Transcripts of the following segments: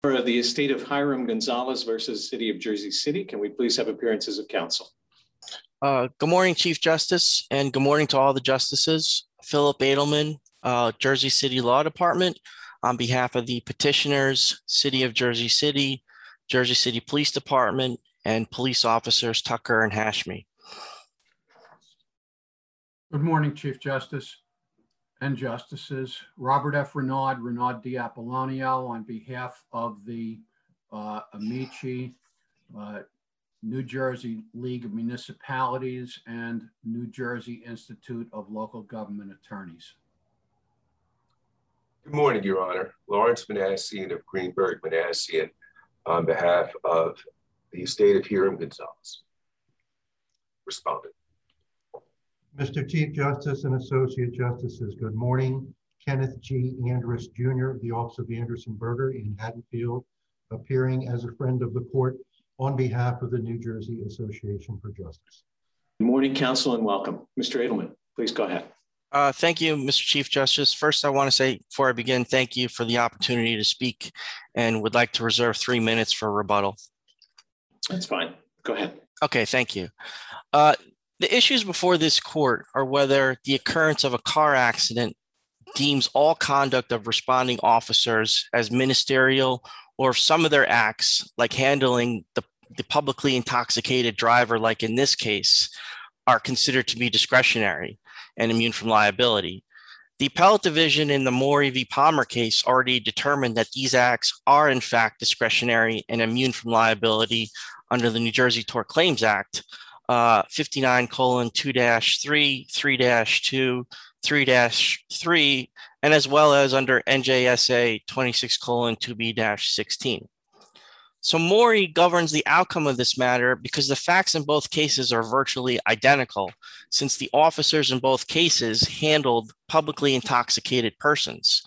For the estate of Hiram Gonzalez versus City of Jersey City, can we please have appearances of counsel? Good morning, Chief Justice, and good morning to all the justices. Philip Edelman, Jersey City Law Department, on behalf of the petitioners, City of Jersey City Police Department, and police officers Tucker and Hashmi. Good morning, Chief Justice and Justices. Robert F. Renaud D. Apollonio, on behalf of the Amici, New Jersey League of Municipalities, and New Jersey Institute of Local Government Attorneys. Good morning, Your Honor. Lawrence Manassian of Greenberg Manassian on behalf of the estate of Hiram Gonzalez. Respondent. Mr. Chief Justice and Associate Justices, good morning. Kenneth G. Andrus Jr., the Office of Anderson Berger in Haddonfield, appearing as a friend of the court on behalf of the New Jersey Association for Justice. Good morning, counsel, and welcome. Mr. Edelman, please go ahead. Thank you, Mr. Chief Justice. First, I want to say, before I begin, thank you for the opportunity to speak and would like to reserve 3 minutes for rebuttal. That's fine. Go ahead. Okay, thank you. The issues before this court are whether the occurrence of a car accident deems all conduct of responding officers as ministerial, or if some of their acts, like handling the publicly intoxicated driver, like in this case, are considered to be discretionary and immune from liability. The appellate division in the Morey v. Palmer case already determined that these acts are in fact discretionary and immune from liability under the New Jersey Tort Claims Act, 59:2-3, 3-2, 3-3, and as well as under NJSA 26:2B-16. So Morey governs the outcome of this matter because the facts in both cases are virtually identical, since the officers in both cases handled publicly intoxicated persons.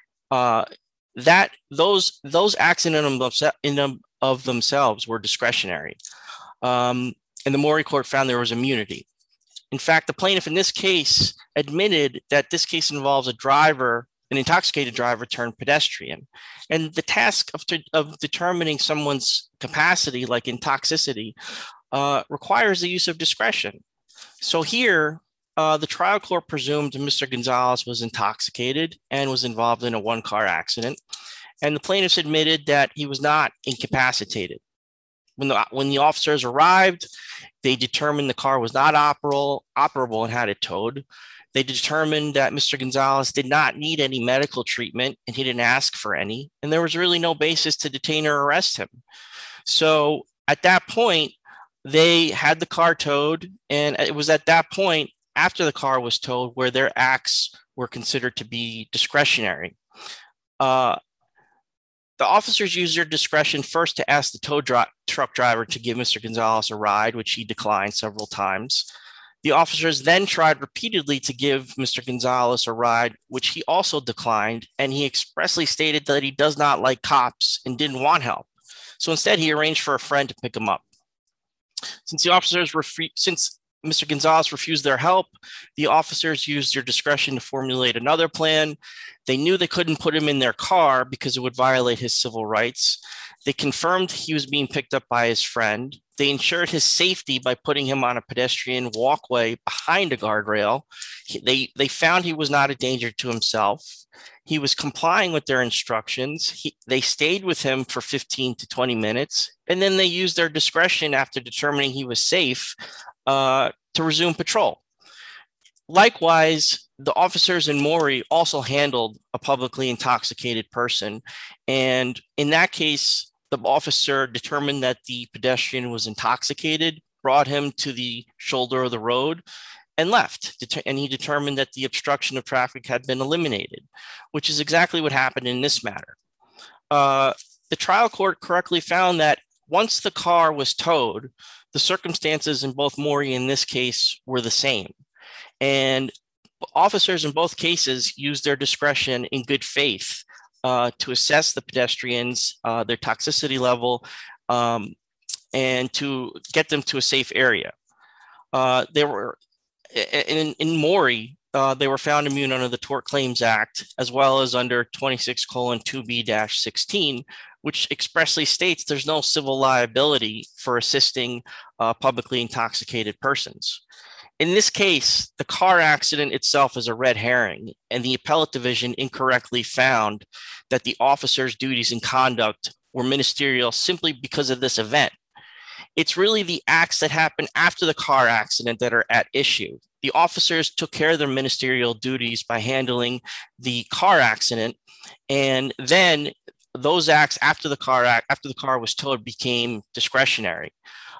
Those acts in and of themselves were discretionary. And the Morey court found there was immunity. In fact, the plaintiff in this case admitted that this case involves an intoxicated driver turned pedestrian. And the task of determining someone's capacity, like intoxicity, requires the use of discretion. So here, the trial court presumed Mr. Gonzalez was intoxicated and was involved in a one-car accident. And the plaintiffs admitted that he was not incapacitated. When the officers arrived, they determined the car was not operable and had it towed. They determined that Mr. Gonzalez did not need any medical treatment and he didn't ask for any. And there was really no basis to detain or arrest him. So at that point, they had the car towed. And it was at that point, after the car was towed, where their acts were considered to be discretionary. The officers used their discretion first to ask the tow truck driver to give Mr. Gonzalez a ride, which he declined several times. The officers then tried repeatedly to give Mr. Gonzalez a ride, which he also declined, and he expressly stated that he does not like cops and didn't want help. So instead, he arranged for a friend to pick him up. Since Mr. Gonzalez refused their help, the officers used their discretion to formulate another plan. They knew they couldn't put him in their car because it would violate his civil rights. They confirmed he was being picked up by his friend. They ensured his safety by putting him on a pedestrian walkway behind a guardrail. They found he was not a danger to himself. He was complying with their instructions. They stayed with him for 15 to 20 minutes, and then they used their discretion after determining he was safe to resume patrol. Likewise, the officers in Morey also handled a publicly intoxicated person. And in that case, the officer determined that the pedestrian was intoxicated, brought him to the shoulder of the road, and left. And he determined that the obstruction of traffic had been eliminated, which is exactly what happened in this matter. The trial court correctly found that once the car was towed, the circumstances in both Morey and this case were the same. And officers in both cases used their discretion in good faith to assess the pedestrians, their toxicity level, and to get them to a safe area. In Morey, they were found immune under the Tort Claims Act, as well as under 26:2B-16, which expressly states there's no civil liability for assisting publicly intoxicated persons. In this case, the car accident itself is a red herring, and the appellate division incorrectly found that the officer's duties and conduct were ministerial simply because of this event. It's really the acts that happen after the car accident that are at issue. The officers took care of their ministerial duties by handling the car accident, and then those acts after the car was towed became discretionary.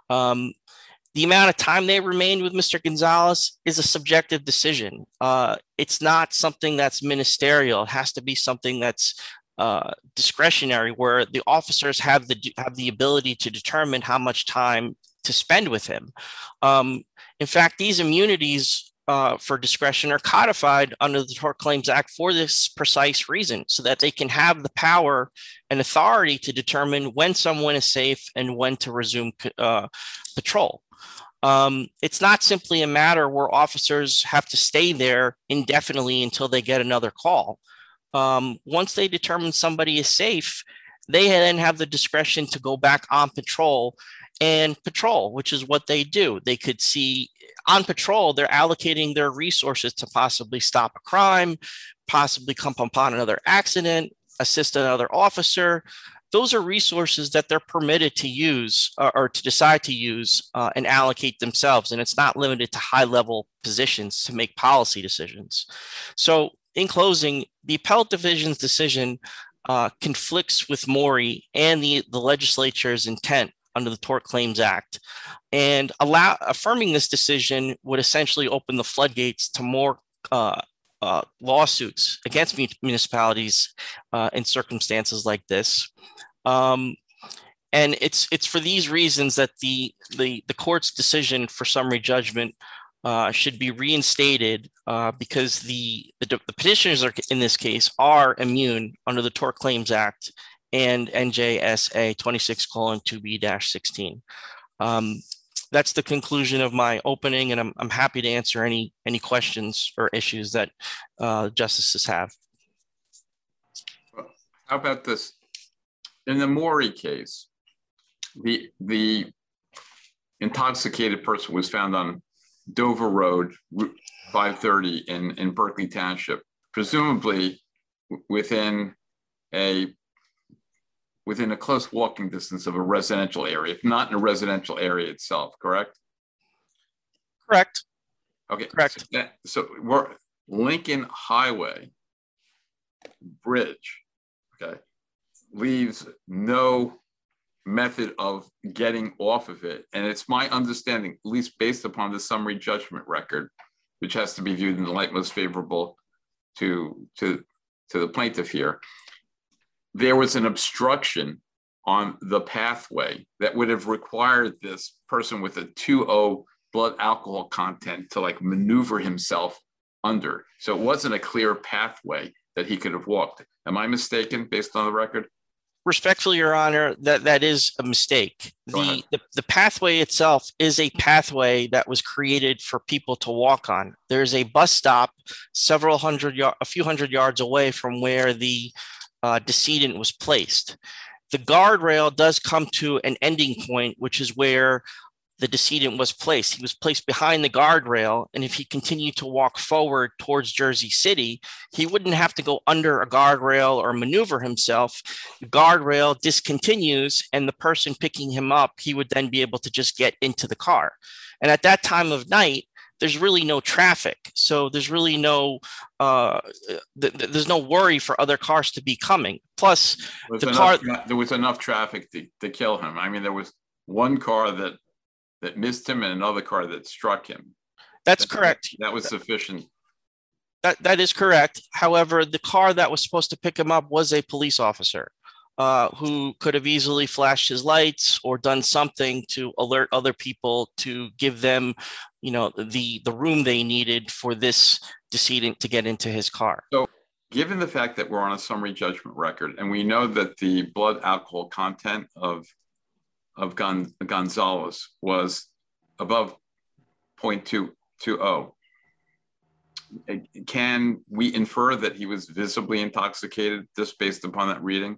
The amount of time they remained with Mr. Gonzalez is a subjective decision. It's not something that's ministerial. It has to be something that's discretionary, where the officers have the ability to determine how much time to spend with him. In fact, these immunities for discretion are codified under the Tort Claims Act for this precise reason, so that they can have the power and authority to determine when someone is safe and when to resume patrol. It's not simply a matter where officers have to stay there indefinitely until they get another call. Once they determine somebody is safe, they then have the discretion to go back on patrol and patrol, which is what they do. They could see on patrol, they're allocating their resources to possibly stop a crime, possibly come upon another accident, assist another officer. Those are resources that they're permitted to use or to decide to use and allocate themselves. And it's not limited to high-level positions to make policy decisions. So in closing, the appellate division's decision conflicts with Maury and the legislature's intent under the Tort Claims Act. And affirming this decision would essentially open the floodgates to more lawsuits against municipalities in circumstances like this. And it's for these reasons that the court's decision for summary judgment should be reinstated because the petitioners in this case are immune under the Tort Claims Act and NJSA 26:2B-16. That's the conclusion of my opening, and I'm happy to answer any questions or issues that justices have. How about this? In the Maury case, the intoxicated person was found on Dover Road, Route 530 in Berkeley Township, presumably within a close walking distance of a residential area, if not in a residential area itself, correct? Correct. Okay, correct. So we're Lincoln Highway Bridge, okay, leaves no method of getting off of it. And it's my understanding, at least based upon the summary judgment record, which has to be viewed in the light most favorable to the plaintiff here, there was an obstruction on the pathway that would have required this person with a 2.0 blood alcohol content to like maneuver himself under. So it wasn't a clear pathway that he could have walked. Am I mistaken based on the record? Respectfully, Your Honor, that is a mistake. The pathway itself is a pathway that was created for people to walk on. There's a bus stop a few hundred yards away from where the decedent was placed. The guardrail does come to an ending point, which is where the decedent was placed. He was placed behind the guardrail, and if he continued to walk forward towards Jersey City, he wouldn't have to go under a guardrail or maneuver himself. The guardrail discontinues, and the person picking him up, he would then be able to just get into the car. And at that time of night, there's really no traffic. So there's really there's no worry for other cars to be coming. Plus, there was enough traffic to kill him. I mean, there was one car that missed him and another car that struck him. That's correct. That was sufficient. That is correct. However, the car that was supposed to pick him up was a police officer who could have easily flashed his lights or done something to alert other people to give them, the room they needed for this decedent to get into his car. So given the fact that we're on a summary judgment record, and we know that the blood alcohol content of Gonzalez was above 0.220, Can we infer that he was visibly intoxicated just based upon that reading?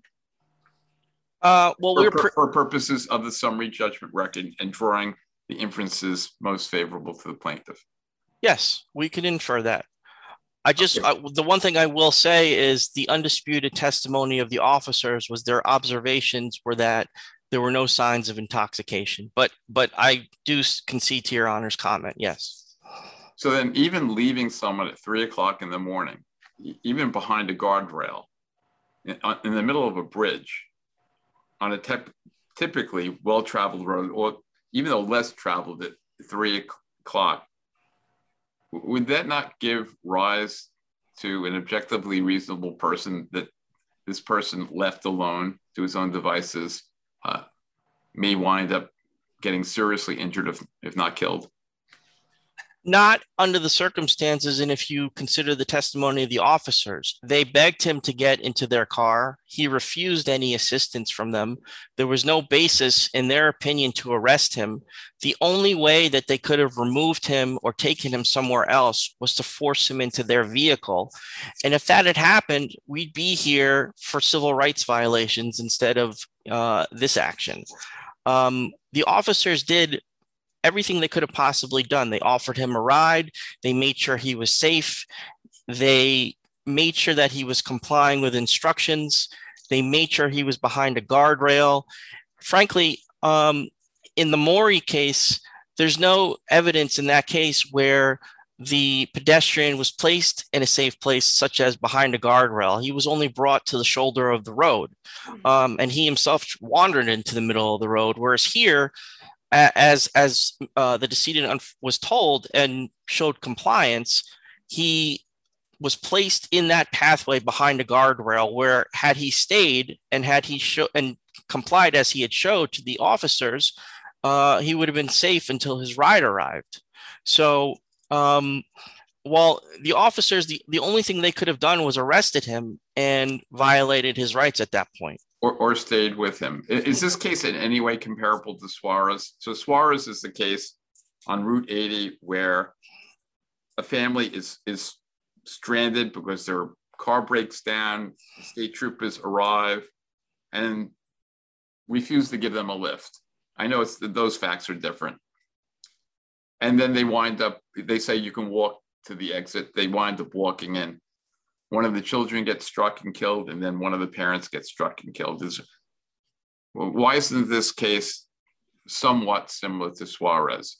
Well, for purposes of the summary judgment record and drawing the inferences most favorable to the plaintiff. Yes, we can infer that. The one thing I will say is the undisputed testimony of the officers was their observations were that there were no signs of intoxication. But I do concede to Your Honor's comment. Yes. So then, even leaving someone at 3 o'clock in the morning, even behind a guardrail, in the middle of a bridge, on a typically well-traveled road, or even though less traveled at 3 o'clock, would that not give rise to an objectively reasonable person that this person left alone to his own devices may wind up getting seriously injured if not killed? Not under the circumstances, and if you consider the testimony of the officers, they begged him to get into their car. He refused any assistance from them. There was no basis, in their opinion, to arrest him. The only way that they could have removed him or taken him somewhere else was to force him into their vehicle. And if that had happened, we'd be here for civil rights violations instead of this action. The officers did everything they could have possibly done. They offered him a ride. They made sure he was safe. They made sure that he was complying with instructions. They made sure he was behind a guardrail. Frankly, in the Morey case, there's no evidence in that case where the pedestrian was placed in a safe place, such as behind a guardrail. He was only brought to the shoulder of the road, and he himself wandered into the middle of the road. Whereas here, as the decedent was told and showed compliance, he was placed in that pathway behind a guardrail where, had he stayed and had he complied as he had showed to the officers, he would have been safe until his ride arrived. So while the officers, the only thing they could have done was arrested him and violated his rights at that point. Or stayed with him. Is this case in any way comparable to Suarez? So Suarez is the case on Route 80 where a family is stranded because their car breaks down, state troopers arrive and refuse to give them a lift. I know those facts are different. And then they say you can walk to the exit. They wind up walking in. One of the children gets struck and killed, and then one of the parents gets struck and killed. Why isn't this case somewhat similar to Suarez?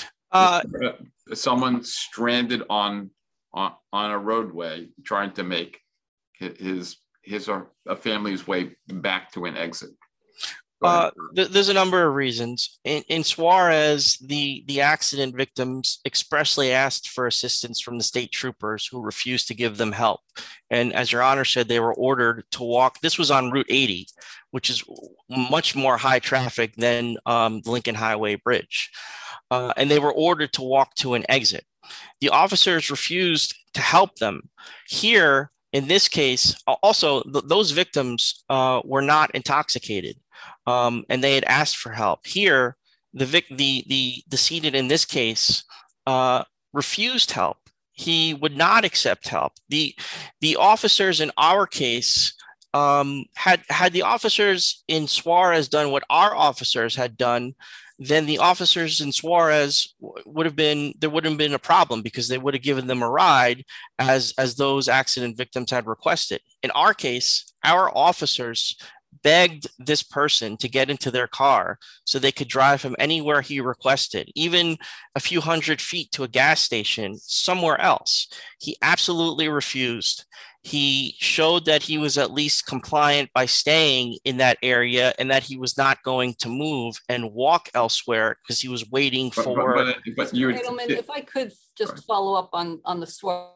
Someone stranded on a roadway trying to make his or a family's way back to an exit. There's a number of reasons. In Suarez, the accident victims expressly asked for assistance from the state troopers who refused to give them help. And as Your Honor said, they were ordered to walk. This was on Route 80, which is much more high traffic than the Lincoln Highway Bridge. And they were ordered to walk to an exit. The officers refused to help them. Here, in this case, also, those victims were not intoxicated. And they had asked for help. Here, the decedent in this case refused help. He would not accept help. The officers in our case had the officers in Suarez done what our officers had done, then the officers in Suarez there wouldn't have been a problem because they would have given them a ride as those accident victims had requested. In our case, our officers begged this person to get into their car so they could drive him anywhere he requested, even a few hundred feet to a gas station somewhere else. He absolutely refused. He showed that he was at least compliant by staying in that area and that he was not going to move and walk elsewhere because he was waiting for. But you, Edelman, if I could just follow up on the Suarez.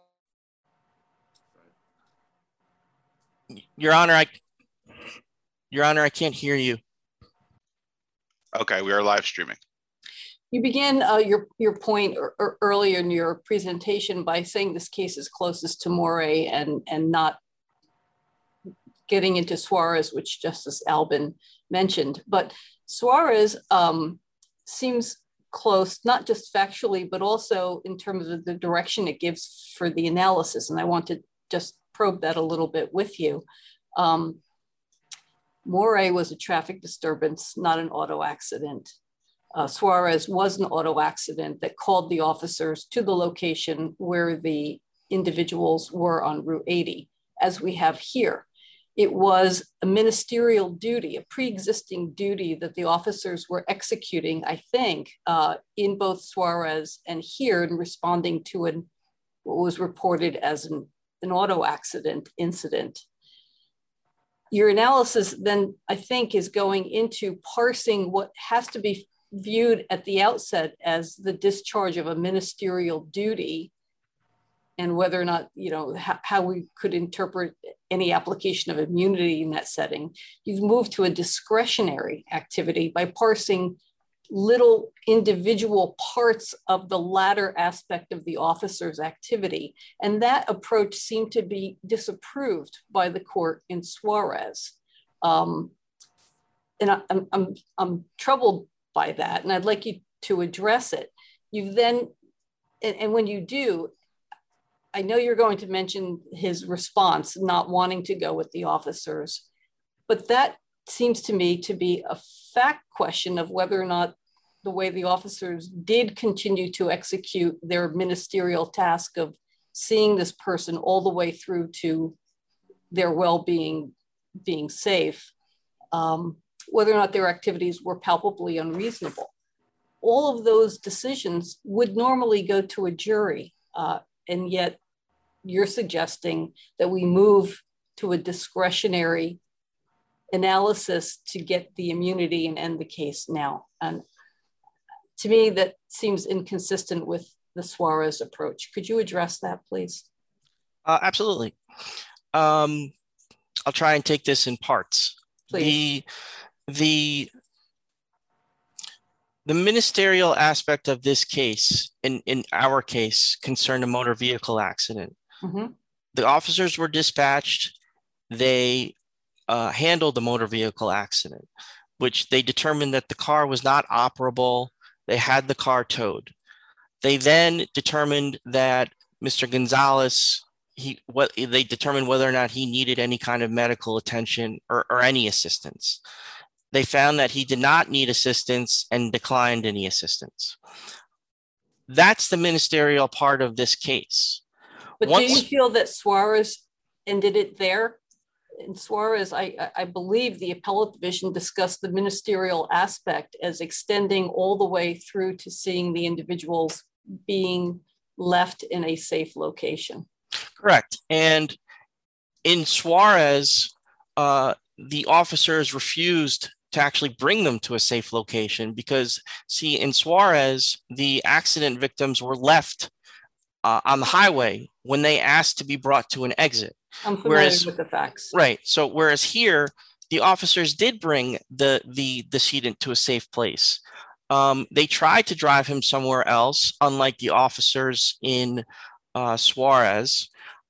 Your Honor, I can't hear you. Okay, we are live streaming. You began your point earlier in your presentation by saying this case is closest to Morey and not getting into Suarez, which Justice Albin mentioned. But Suarez seems close, not just factually, but also in terms of the direction it gives for the analysis. And I want to just probe that a little bit with you. Moray was a traffic disturbance, not an auto accident. Suarez was an auto accident that called the officers to the location where the individuals were on Route 80, as we have here. It was a ministerial duty, a pre-existing duty that the officers were executing, I think, in both Suarez and here in responding to what was reported as an auto accident incident. Your analysis then, I think, is going into parsing what has to be viewed at the outset as the discharge of a ministerial duty, and whether or not, how we could interpret any application of immunity in that setting. You've moved to a discretionary activity by parsing little individual parts of the latter aspect of the officer's activity. And that approach seemed to be disapproved by the court in Suarez. And I'm troubled by that, and I'd like you to address it. You've then, and when you do, I know you're going to mention his response, not wanting to go with the officers, but that seems to me to be a fact question of whether or not the way the officers did continue to execute their ministerial task of seeing this person all the way through to their well-being, being safe, whether or not their activities were palpably unreasonable. All of those decisions would normally go to a jury, and yet you're suggesting that we move to a discretionary analysis to get the immunity and end the case now. And to me, that seems inconsistent with the Suarez approach. Could you address that, please? Absolutely. I'll try and take this in parts. Please. The ministerial aspect of this case, in our case, concerned a motor vehicle accident. Mm-hmm. The officers were dispatched. They handled the motor vehicle accident, which they determined that the car was not operable. They had the car towed. They then determined that Mr. Gonzalez, they determined whether or not he needed any kind of medical attention or any assistance. They found that he did not need assistance and declined any assistance. That's the ministerial part of this case. But do you feel that Suarez ended it there? In Suarez, I believe the appellate division discussed the ministerial aspect as extending all the way through to seeing the individuals being left in a safe location. Correct. And in Suarez, the officers refused to actually bring them to a safe location because, see, in Suarez, the accident victims were left on the highway when they asked to be brought to an exit. I'm familiar with the facts. Right. So whereas here, the officers did bring the decedent to a safe place. They tried to drive him somewhere else, unlike the officers in Suarez.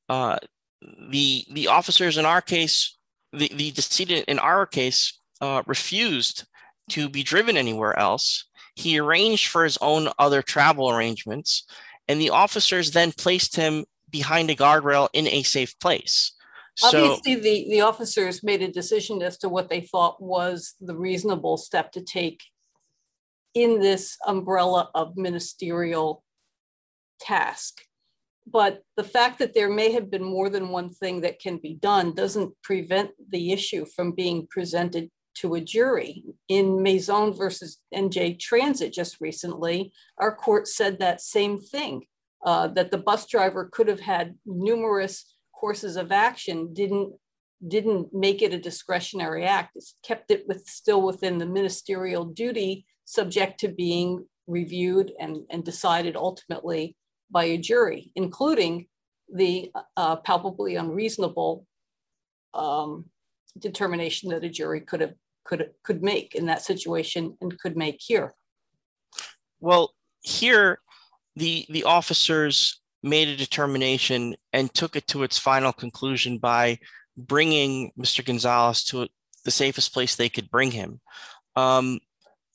The officers in our case, the decedent in our case, refused to be driven anywhere else. He arranged for his own other travel arrangements, and the officers then placed him behind a guardrail in a safe place. Obviously, the officers made a decision as to what they thought was the reasonable step to take in this umbrella of ministerial task. But the fact that there may have been more than one thing that can be done doesn't prevent the issue from being presented to a jury. In Maison versus NJ Transit just recently, our court said that same thing, that the bus driver could have had numerous courses of action, didn't make it a discretionary act. It's kept it still within the ministerial duty, subject to being reviewed and decided ultimately by a jury, including the palpably unreasonable determination that a jury could make in that situation and could make here. Well, here the officers made a determination and took it to its final conclusion by bringing Mr. Gonzalez to the safest place they could bring him.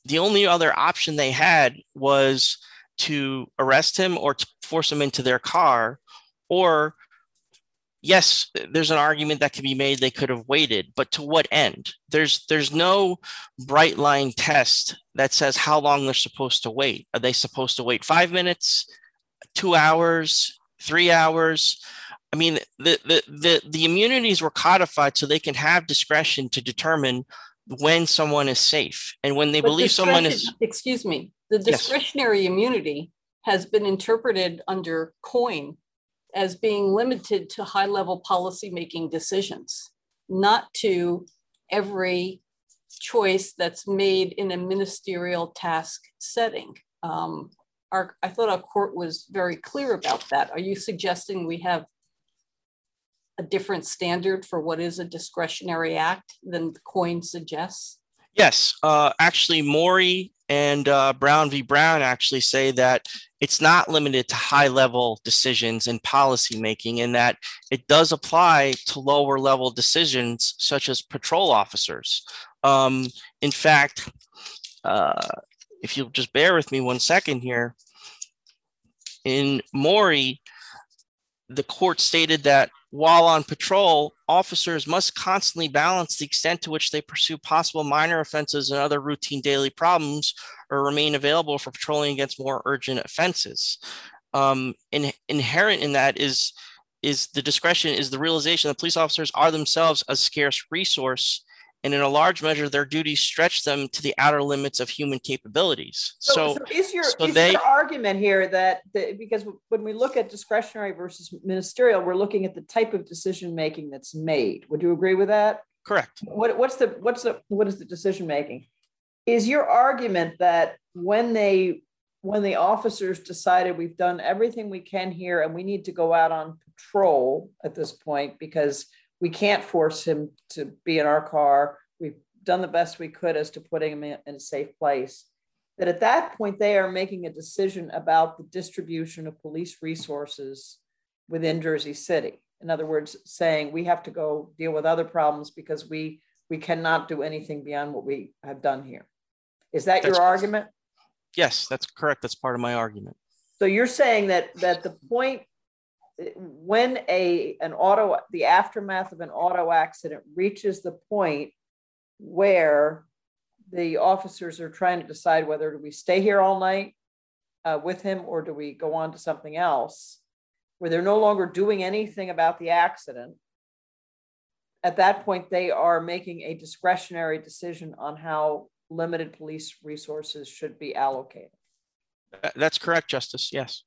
the only other option they had was to arrest him or to force him into their car. Or, yes, there's an argument that can be made they could have waited, but to what end? There's no bright line test that says how long they're supposed to wait. Are they supposed to wait 5 minutes, 2 hours, 3 hours? I mean, the immunities were codified so they can have discretion to determine when someone is safe and when they believe someone is. Excuse me, the discretionary immunity has been interpreted under Coyne as being limited to high-level policymaking decisions, not to every choice that's made in a ministerial task setting. I thought our court was very clear about that. Are you suggesting we have a different standard for what is a discretionary act than Coyne suggests? Yes, actually, Morey and Brown v. Brown actually say that it's not limited to high-level decisions and policymaking, and that it does apply to lower-level decisions such as patrol officers. In fact, if you'll just bear with me 1 second here, in Morey, the court stated that while on patrol, officers must constantly balance the extent to which they pursue possible minor offenses and other routine daily problems or remain available for patrolling against more urgent offenses. Inherent in that is the discretion, is the realization that police officers are themselves a scarce resource, and in a large measure, their duties stretch them to the outer limits of human capabilities. So is your argument here that because when we look at discretionary versus ministerial, we're looking at the type of decision making that's made. Would you agree with that? Correct. What is the decision making? Is your argument that when the officers decided we've done everything we can here and we need to go out on patrol at this point because we can't force him to be in our car, we've done the best we could as to putting him in a safe place, that at that point they are making a decision about the distribution of police resources within Jersey City? In other words, saying we have to go deal with other problems because we cannot do anything beyond what we have done here. Is that your argument? Yes, that's correct. That's part of my argument. So you're saying that the point when the aftermath of an auto accident reaches the point where the officers are trying to decide whether do we stay here all night with him or do we go on to something else, where they're no longer doing anything about the accident, at that point they are making a discretionary decision on how limited police resources should be allocated. That's correct, Justice. Yes.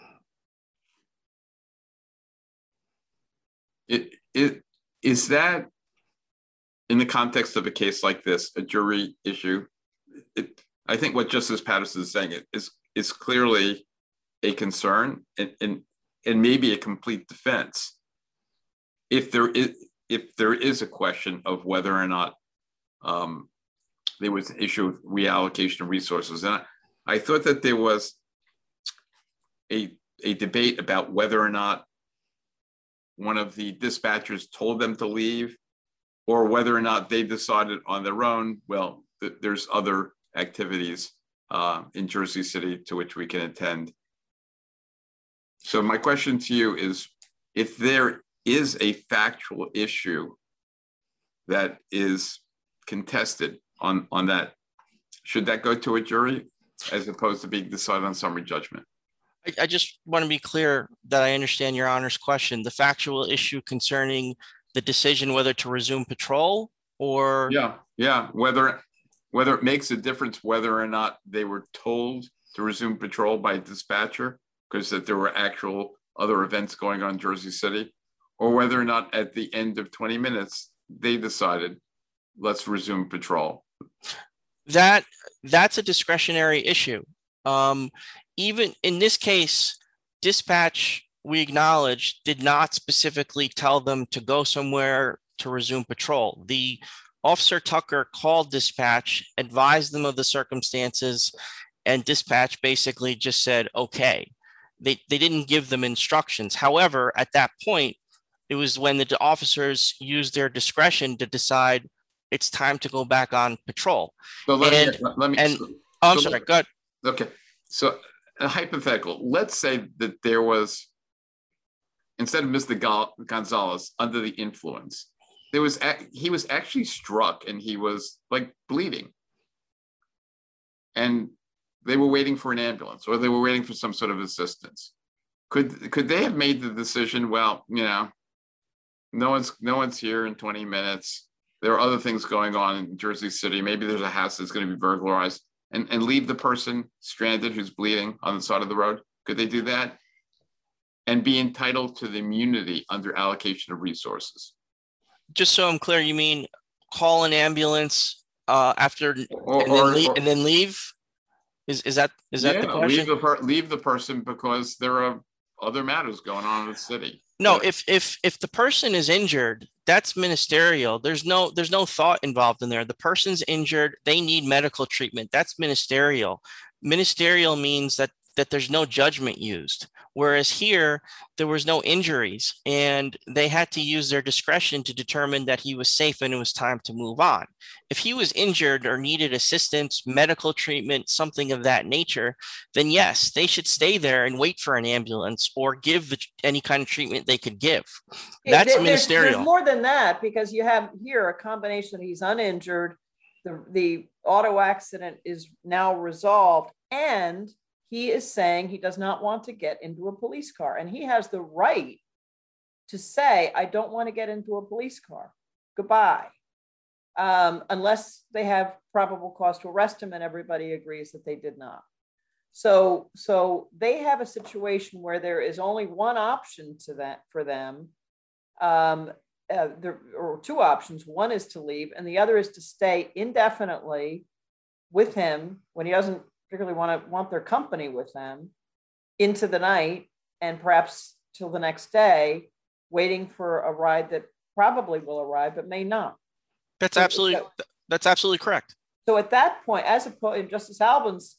Is that, in the context of a case like this, a jury issue? I think what Justice Patterson is saying is clearly a concern and maybe a complete defense. If there is a question of whether or not there was an issue of reallocation of resources, and I thought that there was a debate about whether or not one of the dispatchers told them to leave, or whether or not they decided on their own, well, there's other activities in Jersey City to which we can attend. So my question to you is, if there is a factual issue that is contested on that, should that go to a jury as opposed to being decided on summary judgment? I just want to be clear that I understand Your Honor's question. The factual issue concerning the decision whether to resume patrol, or whether it makes a difference whether or not they were told to resume patrol by a dispatcher because that there were actual other events going on in Jersey City, or whether or not at the end of 20 minutes they decided let's resume patrol. That's a discretionary issue. Even in this case, dispatch, we acknowledge, did not specifically tell them to go somewhere to resume patrol. The Officer Tucker called dispatch, advised them of the circumstances, and dispatch basically just said, okay. They didn't give them instructions. However, at that point, it was when the officers used their discretion to decide it's time to go back on patrol. So let me. I'm sorry, go ahead. Okay, so a hypothetical. Let's say that there was, instead of Mr. Gonzalez under the influence, he was actually struck and he was like bleeding, and they were waiting for an ambulance or they were waiting for some sort of assistance. Could they have made the decision? Well, no one's here in 20 minutes. There are other things going on in Jersey City. Maybe there's a house that's going to be burglarized, and leave the person stranded who's bleeding on the side of the road. Could they do that and be entitled to the immunity under allocation of resources? Just so I'm clear, you mean call an ambulance after and then leave? Is that the question? Leave the person because there are other matters going on in the city. No, if the person is injured, that's ministerial. There's no thought involved in there. The person's injured, they need medical treatment. That's ministerial. Ministerial means that there's no judgment used. Whereas here, there was no injuries and they had to use their discretion to determine that he was safe and it was time to move on. If he was injured or needed assistance, medical treatment, something of that nature, then yes, they should stay there and wait for an ambulance or give any kind of treatment they could give. That's ministerial. There's more than that, because you have here a combination. He's uninjured. The auto accident is now resolved, and he is saying he does not want to get into a police car, and he has the right to say, I don't want to get into a police car. Goodbye. Unless they have probable cause to arrest him, and everybody agrees that they did not. So they have a situation where there is only one option for them. There are two options. One is to leave, and the other is to stay indefinitely with him when he doesn't particularly want their company with them into the night, and perhaps till the next day, waiting for a ride that probably will arrive but may not. That's absolutely correct. So at that point, as opposed in Justice Albin's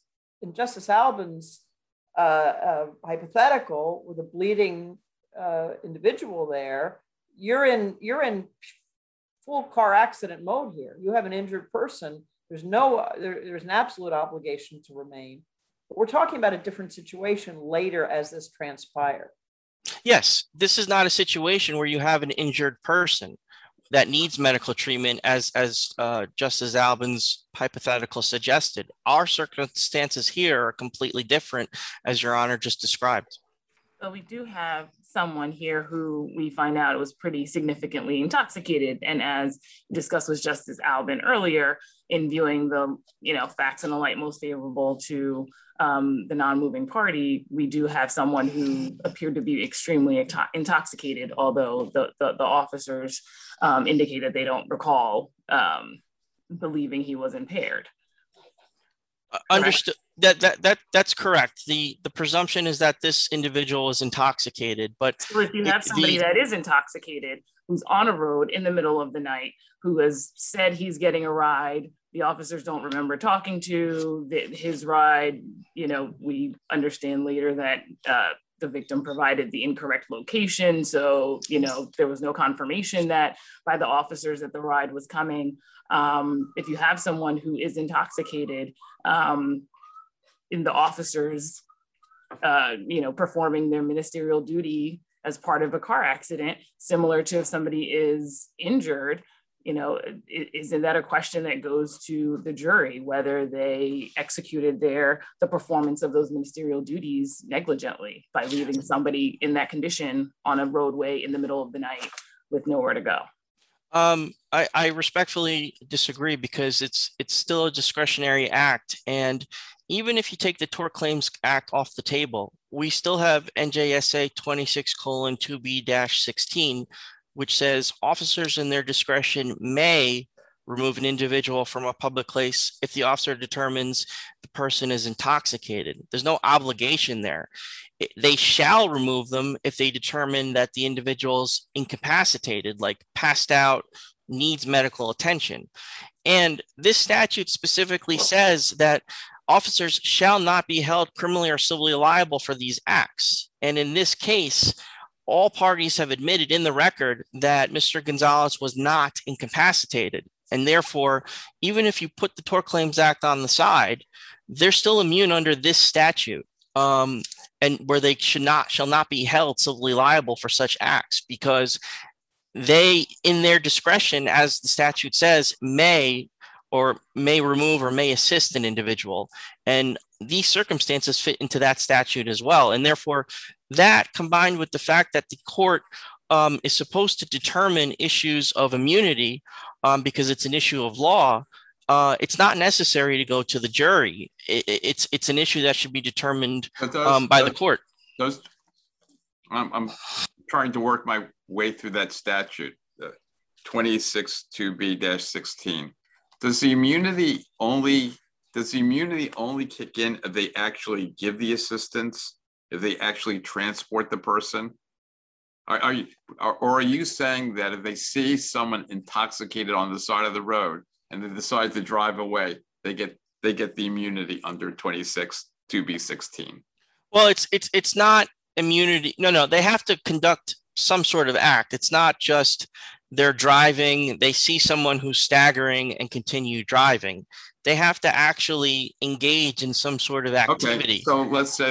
hypothetical with a bleeding individual there, you're in full car accident mode here. You have an injured person. There's an absolute obligation to remain. But we're talking about a different situation later as this transpires. Yes, this is not a situation where you have an injured person that needs medical treatment, as Justice Albin's hypothetical suggested. Our circumstances here are completely different, as Your Honor just described. So we do have someone here who we find out was pretty significantly intoxicated. And as discussed with Justice Albin earlier, in viewing the facts in the light most favorable to the non-moving party, we do have someone who appeared to be extremely intoxicated, although the officers indicated they don't recall believing he was impaired. Understood. That's correct. The presumption is that this individual is intoxicated, but so if you have somebody that is intoxicated, who's on a road in the middle of the night, who has said he's getting a ride, the officers don't remember talking to his ride. We understand later that the victim provided the incorrect location. So, there was no confirmation that by the officers that the ride was coming. If you have someone who is intoxicated, in the officers, performing their ministerial duty as part of a car accident, similar to if somebody is injured, isn't that a question that goes to the jury, whether they executed the performance of those ministerial duties negligently by leaving somebody in that condition on a roadway in the middle of the night with nowhere to go? I respectfully disagree, because it's still a discretionary act. And even if you take the Tort Claims Act off the table, we still have NJSA 26:2B-16, which says officers in their discretion may remove an individual from a public place if the officer determines the person is intoxicated. There's no obligation there. They shall remove them if they determine that the individual's incapacitated, like passed out, needs medical attention. And this statute specifically says that officers shall not be held criminally or civilly liable for these acts. And in this case, all parties have admitted in the record that Mr. Gonzalez was not incapacitated. And therefore, even if you put the Tort Claims Act on the side, they're still immune under this statute, and where they shall not be held civilly liable for such acts, because they, in their discretion, as the statute says, may remove or may assist an individual. And these circumstances fit into that statute as well. And therefore, that combined with the fact that the court is supposed to determine issues of immunity because it's an issue of law, it's not necessary to go to the jury. It's an issue that should be determined by the court. I'm trying to work my way through that statute, 26(2)(b)(16). Does the immunity only kick in if they actually give the assistance, if they actually transport the person? Or are you saying that if they see someone intoxicated on the side of the road and they decide to drive away, they get the immunity under 26(2)(b)(16)? Well, it's not immunity. No, they have to conduct some sort of act. It's not just they're driving, they see someone who's staggering and continue driving. They have to actually engage in some sort of activity. Okay, so let's say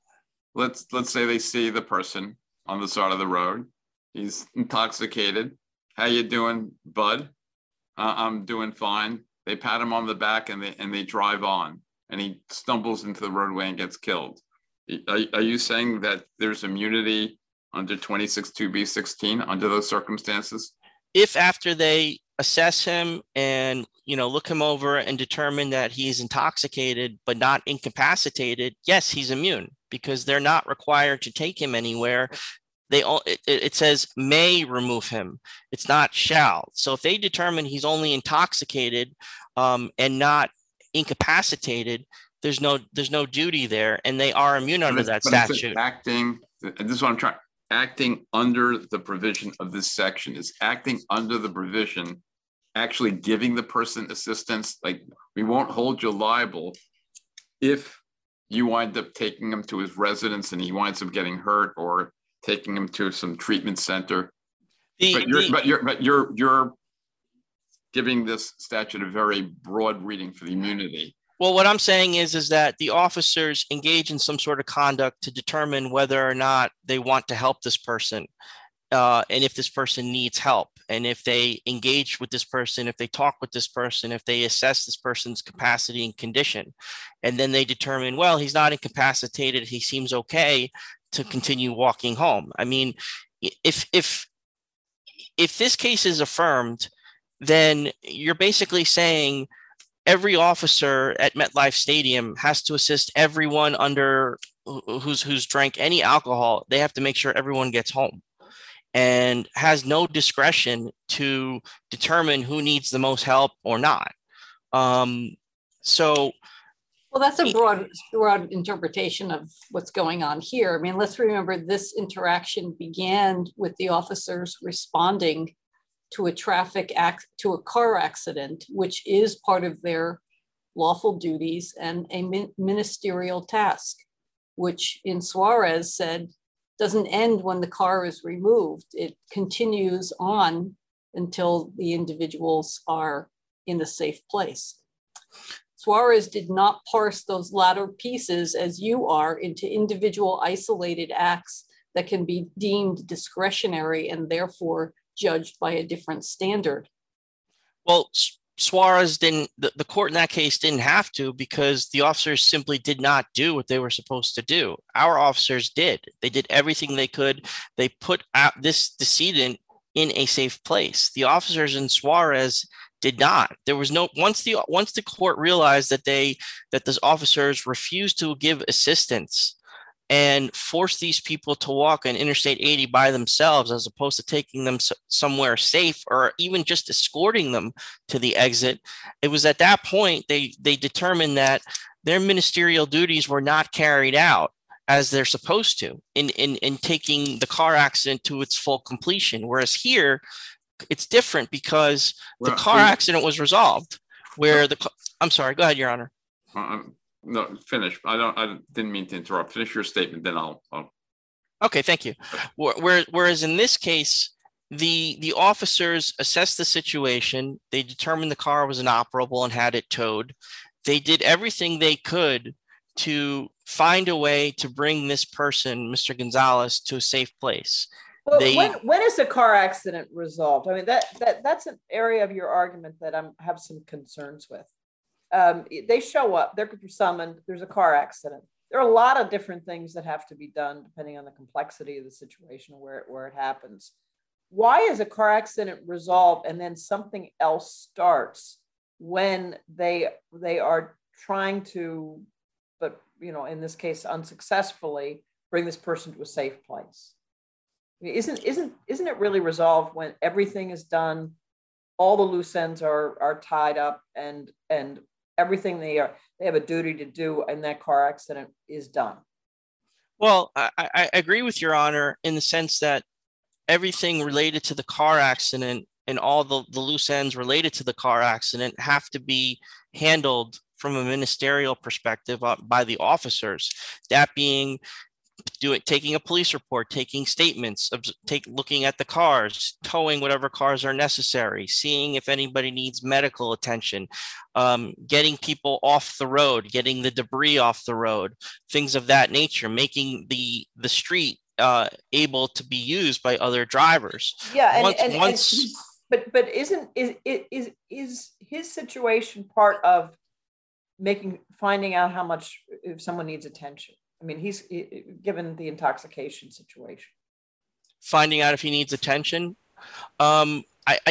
they see the person on the side of the road. He's intoxicated. How you doing, bud? I'm doing fine. They pat him on the back and they drive on, and he stumbles into the roadway and gets killed. Are you saying that there's immunity under 26(2)(b)(16) under those circumstances? If after they assess him and look him over and determine that he's intoxicated but not incapacitated, yes, he's immune, because they're not required to take him anywhere. It says may remove him. It's not shall. So if they determine he's only intoxicated and not incapacitated, there's no duty there, and they are immune under that statute. This is what I'm trying. Acting under the provision of this section, is acting under the provision actually giving the person assistance? Like, we won't hold you liable if you wind up taking him to his residence and he winds up getting hurt, or taking him to some treatment center. But you're giving this statute a very broad reading for the immunity. Well, what I'm saying is that the officers engage in some sort of conduct to determine whether or not they want to help this person, and if this person needs help, and if they engage with this person, if they talk with this person, if they assess this person's capacity and condition, and then they determine, well, he's not incapacitated, he seems okay, to continue walking home. I mean, if this case is affirmed, then you're basically saying every officer at MetLife Stadium has to assist everyone under who's drank any alcohol. They have to make sure everyone gets home, and has no discretion to determine who needs the most help or not. Well, that's a broad interpretation of what's going on here. I mean, let's remember this interaction began with the officers responding to a car accident, which is part of their lawful duties and a ministerial task, which in Suarez said doesn't end when the car is removed. It continues on until the individuals are in a safe place. Suarez did not parse those latter pieces as you are into individual isolated acts that can be deemed discretionary and therefore judged by a different standard. Well, Suarez didn't, the court in that case didn't have to, because the officers simply did not do what they were supposed to do. Our officers did. They did everything they could. They put out this decedent in a safe place. The officers in Suarez did not. There was no, once the court realized that those officers refused to give assistance and force these people to walk on Interstate 80 by themselves, as opposed to taking them somewhere safe or even just escorting them to the exit, it was at that point they determined that their ministerial duties were not carried out as they're supposed to in taking the car accident to its full completion. Whereas here, it's different because the car accident was resolved. I'm sorry, go ahead, Your Honor. No, finish. I didn't mean to interrupt. Finish your statement, then I'll. Okay, thank you. Whereas in this case, the officers assessed the situation. They determined the car was inoperable and had it towed. They did everything they could to find a way to bring this person, Mr. Gonzalez, to a safe place. But when is the car accident resolved? I mean, that's an area of your argument that I have some concerns with. They show up, they're summoned, there's a car accident. There are a lot of different things that have to be done depending on the complexity of the situation where it happens. Why is a car accident resolved and then something else starts when they are trying to, but in this case unsuccessfully, bring this person to a safe place? Isn't it really resolved when everything is done, all the loose ends are tied up, and everything they have a duty to do in that car accident is done? Well, I agree with Your Honor in the sense that everything related to the car accident and all the loose ends related to the car accident have to be handled from a ministerial perspective by the officers. That being taking a police report, taking statements, looking at the cars, towing whatever cars are necessary, seeing if anybody needs medical attention, getting people off the road, getting the debris off the road, things of that nature, making the street able to be used by other drivers. Yeah, but is his situation part of finding out how much if someone needs attention? I mean, he's given the intoxication situation. Finding out if he needs attention. I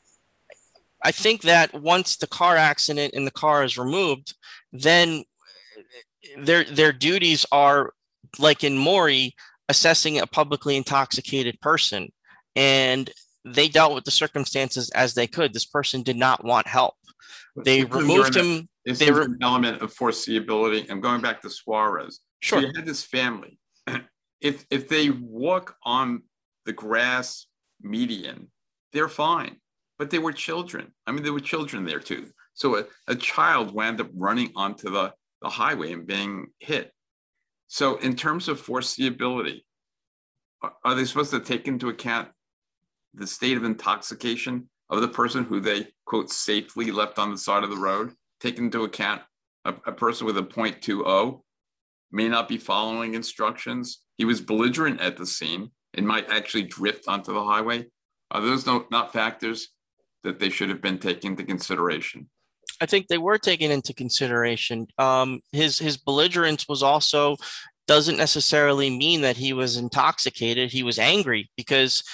think that once the car accident and the car is removed, then their duties are, like in Maury, assessing a publicly intoxicated person, and they dealt with the circumstances as they could. This person did not want help. They removed him. Is there an element of foreseeability? I'm going back to Suarez. Sure. So you had this family. If they walk on the grass median, they're fine. But they were children. I mean, there were children there too. So a child wound up running onto the highway and being hit. So in terms of foreseeability, are they supposed to take into account the state of intoxication of the person who they, quote, safely left on the side of the road? Take into account a person with a .20 may not be following instructions. He was belligerent at the scene and might actually drift onto the highway. Are those not factors that they should have been taken into consideration? I think they were taken into consideration. His belligerence was also doesn't necessarily mean that he was intoxicated. He was angry because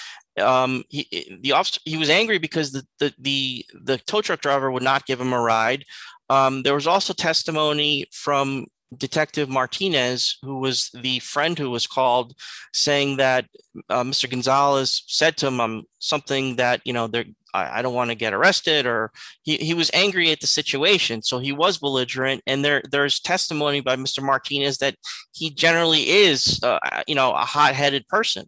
he was angry because the tow truck driver would not give him a ride. There was also testimony from Detective Martinez, who was the friend who was called, saying that Mr. Gonzalez said to him something that, I don't want to get arrested, or he was angry at the situation. So he was belligerent. And there's testimony by Mr. Martinez that he generally is, a hot-headed person.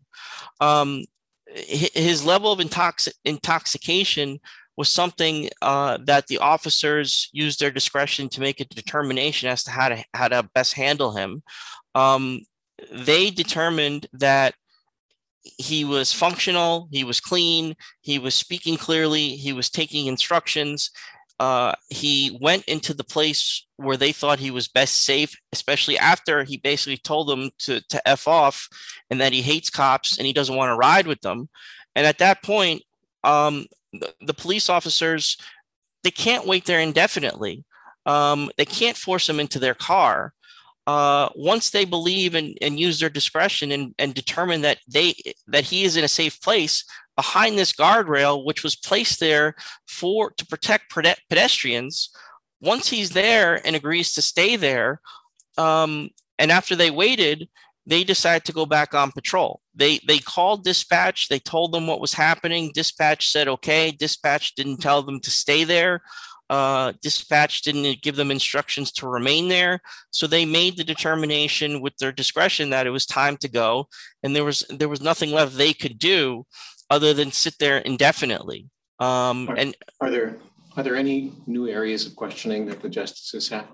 His level of intoxication was something that the officers used their discretion to make a determination as to how to best handle him. They determined that he was functional, he was clean, he was speaking clearly, he was taking instructions. He went into the place where they thought he was best safe, especially after he basically told them to F off and that he hates cops and he doesn't want to ride with them. And at that point, the police officers, they can't wait there indefinitely. They can't force him into their car. Once they believe and use their discretion and determine that he is in a safe place behind this guardrail, which was placed there to protect pedestrians, once he's there and agrees to stay there, and after they waited, they decided to go back on patrol. They called dispatch. They told them what was happening. Dispatch said, okay. Dispatch didn't tell them to stay there. Dispatch didn't give them instructions to remain there. So they made the determination with their discretion that it was time to go. And there was nothing left they could do other than sit there indefinitely. And are there any new areas of questioning that the justices have?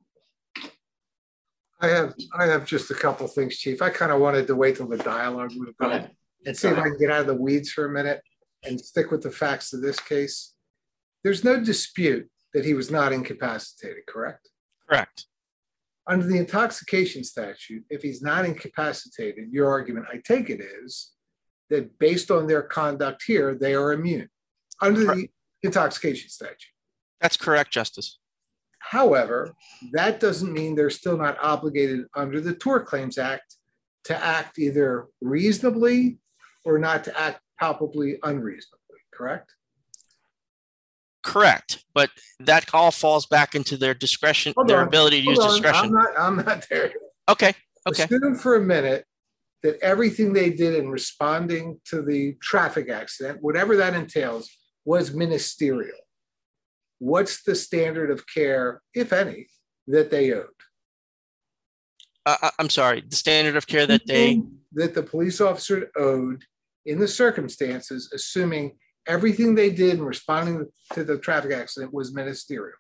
I have just a couple of things, Chief. I kind of wanted to wait till the dialogue was done and see if I can get out of the weeds for a minute. and stick with the facts of this case, there's no dispute that he was not incapacitated, correct? Correct. Under the intoxication statute, if he's not incapacitated, your argument, I take it, is that based on their conduct here, they are immune under the intoxication statute. That's correct, Justice. However, that doesn't mean they're still not obligated under the Tort Claims Act to act either reasonably or not to act palpably unreasonably, correct? Correct, but that all falls back into their discretion, ability to use discretion. I'm not there. Okay. Assume for a minute that everything they did in responding to the traffic accident, whatever that entails, was ministerial. What's the standard of care, if any, that they owed? I'm sorry, the standard of care that the police officer owed in the circumstances, assuming everything they did in responding to the traffic accident was ministerial.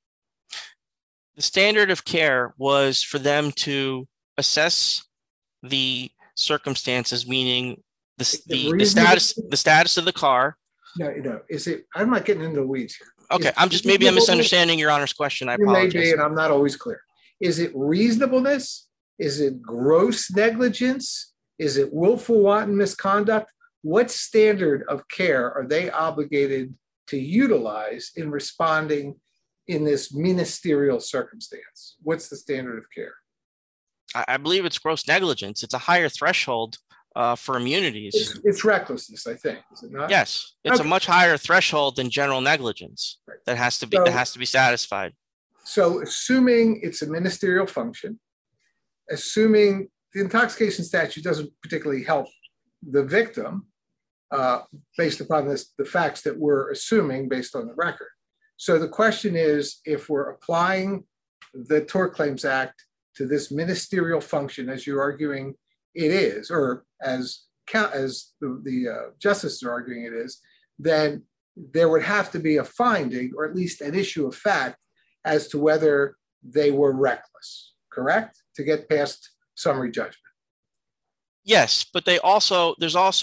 The standard of care was for them to assess the circumstances, meaning the status of the car. No, is it? I'm not getting into the weeds here. Okay, I'm misunderstanding Your Honor's question. I apologize. You may be, and I'm not always clear. Is it reasonableness? Is it gross negligence? Is it willful wanton misconduct? What standard of care are they obligated to utilize in responding in this ministerial circumstance? What's the standard of care? I believe it's gross negligence. It's a higher threshold for immunities. It's recklessness, I think, is it not? Yes, it's a much higher threshold than general negligence that has to be satisfied. So assuming it's a ministerial function, assuming the intoxication statute doesn't particularly help the victim based upon the facts that we're assuming based on the record. So the question is, if we're applying the Tort Claims Act to this ministerial function, as you're arguing it is, or as the justices are arguing it is, then there would have to be a finding, or at least an issue of fact, as to whether they were reckless, correct? To get past summary judgment. Yes, but they're also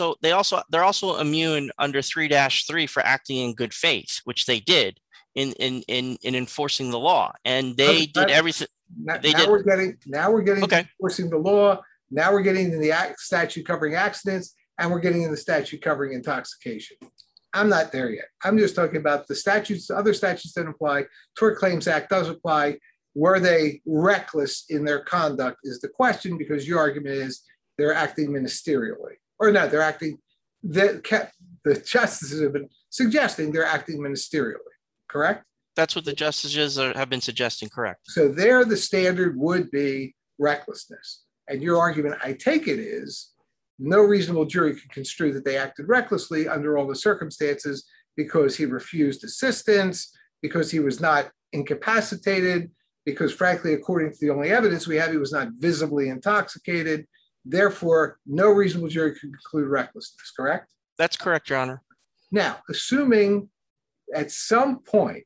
immune under 3-3 for acting in good faith, which they did in enforcing the law, and they did everything. Now we're getting enforcing the law. Now we're getting in the statute covering accidents, and we're getting in the statute covering intoxication. I'm not there yet. I'm just talking about the statutes. Other statutes that apply. Tort Claims Act does apply. Were they reckless in their conduct is the question, because your argument is they're acting ministerially, or no, they're acting. The justices have been suggesting they're acting ministerially. Correct? That's what the justices have been suggesting, correct. So there the standard would be recklessness. And your argument, I take it, is no reasonable jury could construe that they acted recklessly under all the circumstances because he refused assistance, because he was not incapacitated, because frankly, according to the only evidence we have, he was not visibly intoxicated. Therefore, no reasonable jury could conclude recklessness, correct? That's correct, Your Honor. Now, assuming at some point,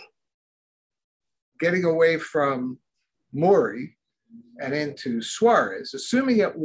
getting away from Maury and into Suarez, assuming at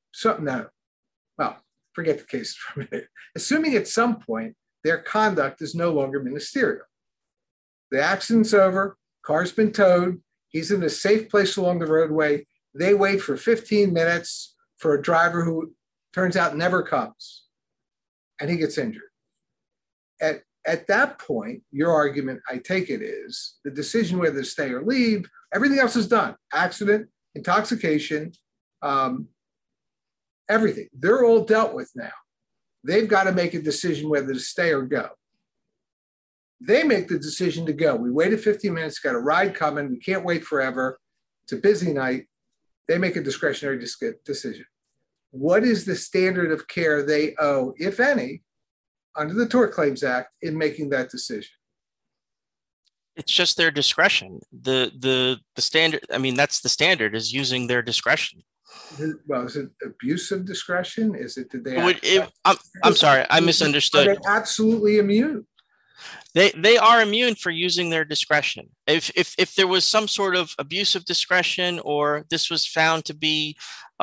forget the case for a minute. Assuming at some point their conduct is no longer ministerial. The accident's over, car's been towed, he's in a safe place along the roadway. They wait for 15 minutes for a driver who turns out never comes, and he gets injured. At that point, your argument, I take it, is the decision whether to stay or leave, everything else is done. Accident, intoxication, everything. They're all dealt with now. They've got to make a decision whether to stay or go. They make the decision to go. We waited 15 minutes, got a ride coming. We can't wait forever. It's a busy night. They make a discretionary decision. What is the standard of care they owe, if any, under the Tort Claims Act in making that decision? It's just their discretion. The standard, I mean, that's the standard, is using their discretion. Well, is it abuse of discretion? Is it, did they? I'm sorry, I misunderstood. Are they absolutely immune? They are immune for using their discretion. If there was some sort of abuse of discretion, or this was found to be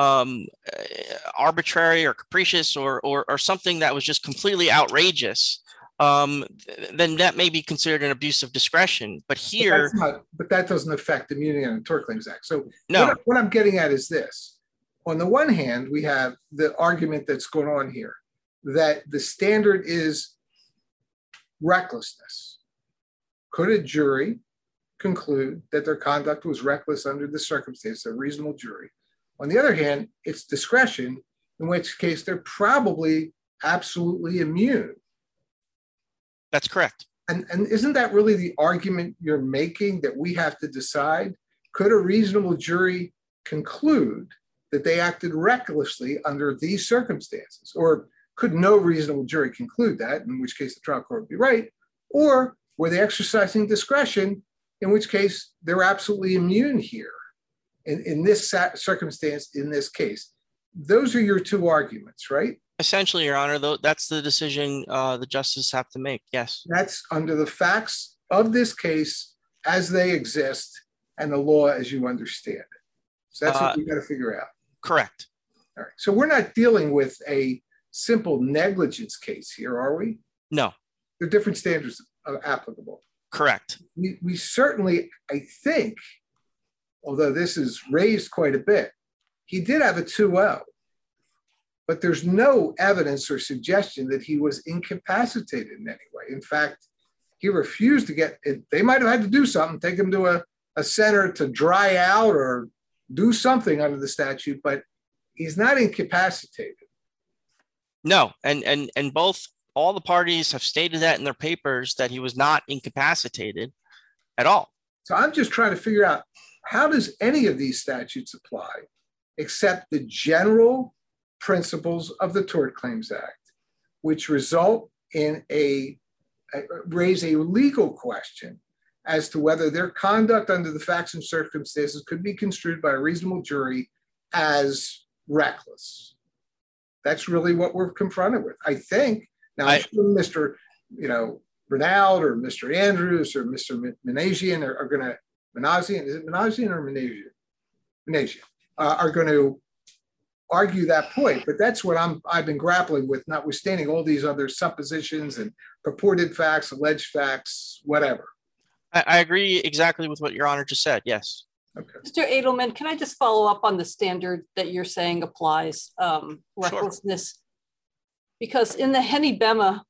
arbitrary or capricious, or something that was just completely outrageous, then that may be considered an abuse of discretion. But here, but that doesn't affect immunity under the Tort Claims Act. So no. What I'm getting at is this. On the one hand, we have the argument that's going on here that the standard is recklessness. Could a jury conclude that their conduct was reckless under the circumstances, a reasonable jury? On the other hand, it's discretion, in which case they're probably absolutely immune. That's correct. And isn't that really the argument you're making, that we have to decide? Could a reasonable jury conclude that they acted recklessly under these circumstances? Or could no reasonable jury conclude that, in which case the trial court would be right? Or were they exercising discretion, in which case they're absolutely immune here in this circumstance, in this case? Those are your two arguments, right? Essentially, Your Honor, though, that's the decision the justices have to make. Yes. That's under the facts of this case as they exist and the law as you understand it. So that's what we got to figure out. Correct. All right. So we're not dealing with a simple negligence case here, are we? No. There are different standards applicable. Correct. We certainly, I think, although this is raised quite a bit, he did have a 2-0, but there's no evidence or suggestion that he was incapacitated in any way. In fact, he refused to get it. They might have had to do something, take him to a center to dry out or do something under the statute, but he's not incapacitated. No, and all the parties have stated that in their papers, that he was not incapacitated at all. So I'm just trying to figure out, how does any of these statutes apply except the general principles of the Tort Claims Act, which result in raise a legal question as to whether their conduct under the facts and circumstances could be construed by a reasonable jury as reckless. That's really what we're confronted with, I think. Now, Mr. Renaud or Mr. Andrews or Mr. Manassian are going to, Manassian, is it Manassian or Manassian? Manassian are going to argue that point, but that's what I've been grappling with, notwithstanding all these other suppositions and purported facts, alleged facts, whatever. I agree exactly with what Your Honor just said. Yes. Okay. Mr. Edelman, can I just follow up on the standard that you're saying applies, recklessness? Sure. Because in the Henebema,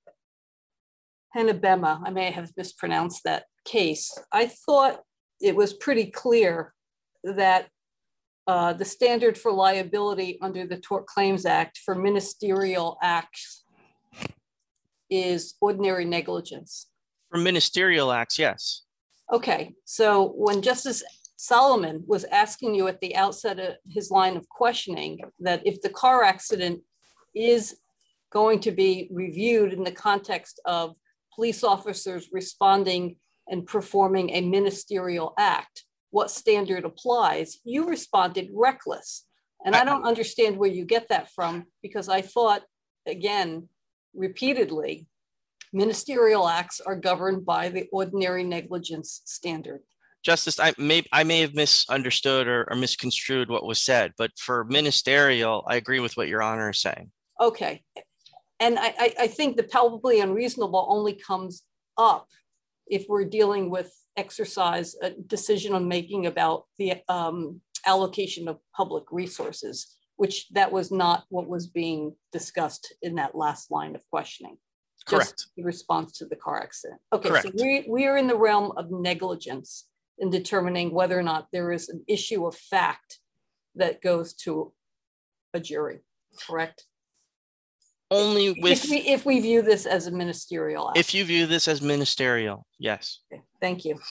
I may have mispronounced that case, I thought it was pretty clear that the standard for liability under the Tort Claims Act for ministerial acts is ordinary negligence. For ministerial acts, yes. Okay, so when Justice Solomon was asking you at the outset of his line of questioning that if the car accident is going to be reviewed in the context of police officers responding and performing a ministerial act, what standard applies? You responded reckless. And I don't understand where you get that from, because I thought, again, repeatedly, ministerial acts are governed by the ordinary negligence standard. Justice, I may have misunderstood or misconstrued what was said, but for ministerial, I agree with what Your Honor is saying. Okay. And I think the palpably unreasonable only comes up if we're dealing with exercise a decision on making about the allocation of public resources, which that was not what was being discussed in that last line of questioning. Correct. Just in response to the car accident. Okay, correct. So we are in the realm of negligence in determining whether or not there is an issue of fact that goes to a jury, correct? Only with if we view this as a ministerial act. If you view this as ministerial, yes. Okay, thank you.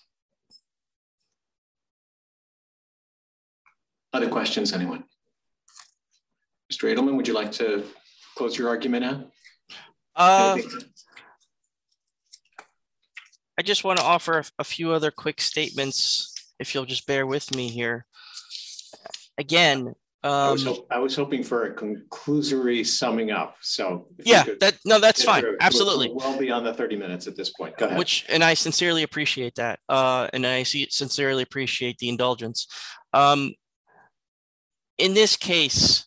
Other questions, anyone? Mr. Edelman, would you like to close your argument out? I just want to offer a few other quick statements, if you'll just bear with me here. Again, I was hoping for a conclusory summing up. So yeah, that's fine. Absolutely. We're well beyond the 30 minutes at this point. Go ahead. And I sincerely appreciate that. And I sincerely appreciate the indulgence. In this case,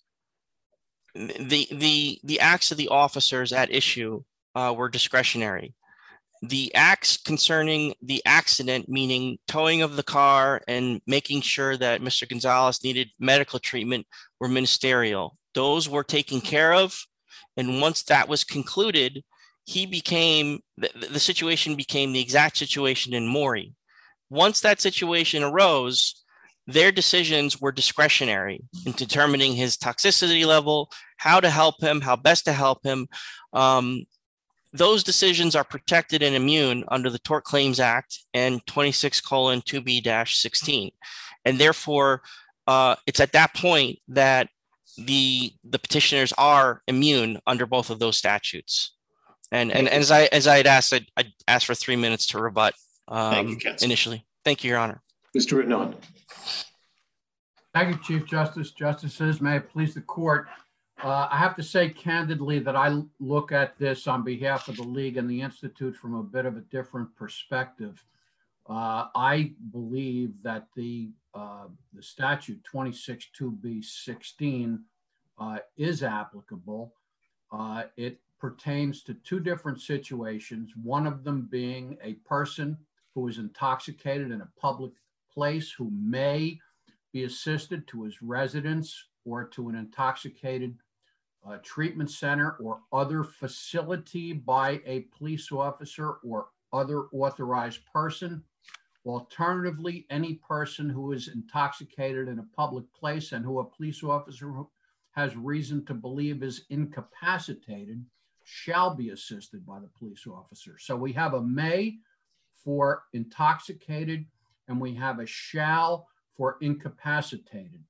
the acts of the officers at issue were discretionary. The acts concerning the accident, meaning towing of the car and making sure that Mr. Gonzalez needed medical treatment, were ministerial. Those were taken care of. And once that was concluded, the situation became the exact situation in Maury. Once that situation arose, their decisions were discretionary in determining his toxicity level, how to help him, how best to help him. Those decisions are protected and immune under the Tort Claims Act and 26:2B-16. And therefore, it's at that point that the petitioners are immune under both of those statutes. And as I had asked, I'd asked for 3 minutes to rebut initially. Thank you, Your Honor. Mr. Renaud. Thank you, Chief Justice. Justices, may it please the court. I have to say candidly that I look at this on behalf of the League and the Institute from a bit of a different perspective. I believe that the statute 26:2B-16 is applicable. It pertains to two different situations, one of them being a person who is intoxicated in a public place who may be assisted to his residence or to an intoxicated treatment center or other facility by a police officer or other authorized person. Alternatively, any person who is intoxicated in a public place and who a police officer has reason to believe is incapacitated shall be assisted by the police officer. So we have a may for intoxicated and we have a shall for incapacitated.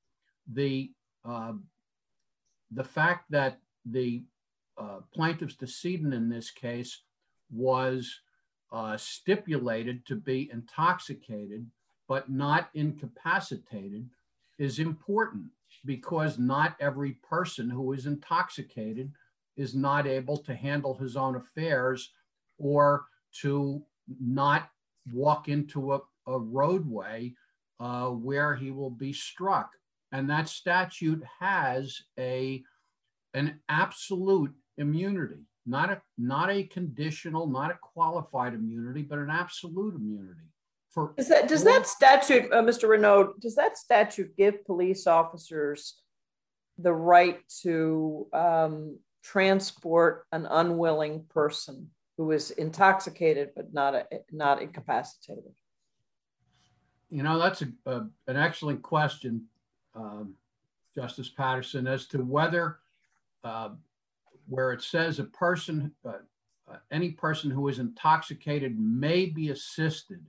The fact that the plaintiff's decedent in this case was stipulated to be intoxicated but not incapacitated is important, because not every person who is intoxicated is not able to handle his own affairs or to not walk into a roadway where he will be struck. And that statute has an absolute immunity, not a conditional, not a qualified immunity, but an absolute immunity. Does that statute, Mr. Renaud, does that statute give police officers the right to transport an unwilling person who is intoxicated but not incapacitated? You know, that's an excellent question, Justice Patterson, as to whether where it says a person, any person who is intoxicated may be assisted.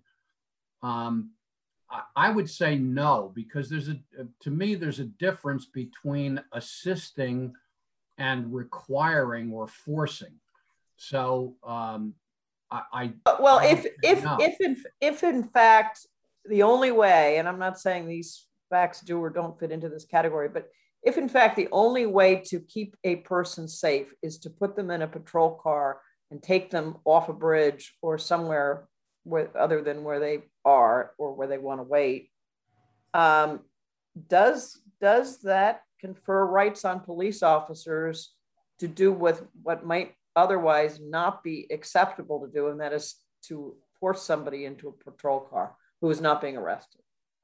I would say no, because to me, there's a difference between assisting and requiring or forcing. So if in fact the only way, and I'm not saying these facts do or don't fit into this category, but if in fact the only way to keep a person safe is to put them in a patrol car and take them off a bridge or somewhere other than where they are or where they want to wait, does that confer rights on police officers to do with what might otherwise not be acceptable to do, and that is to force somebody into a patrol car who is not being arrested?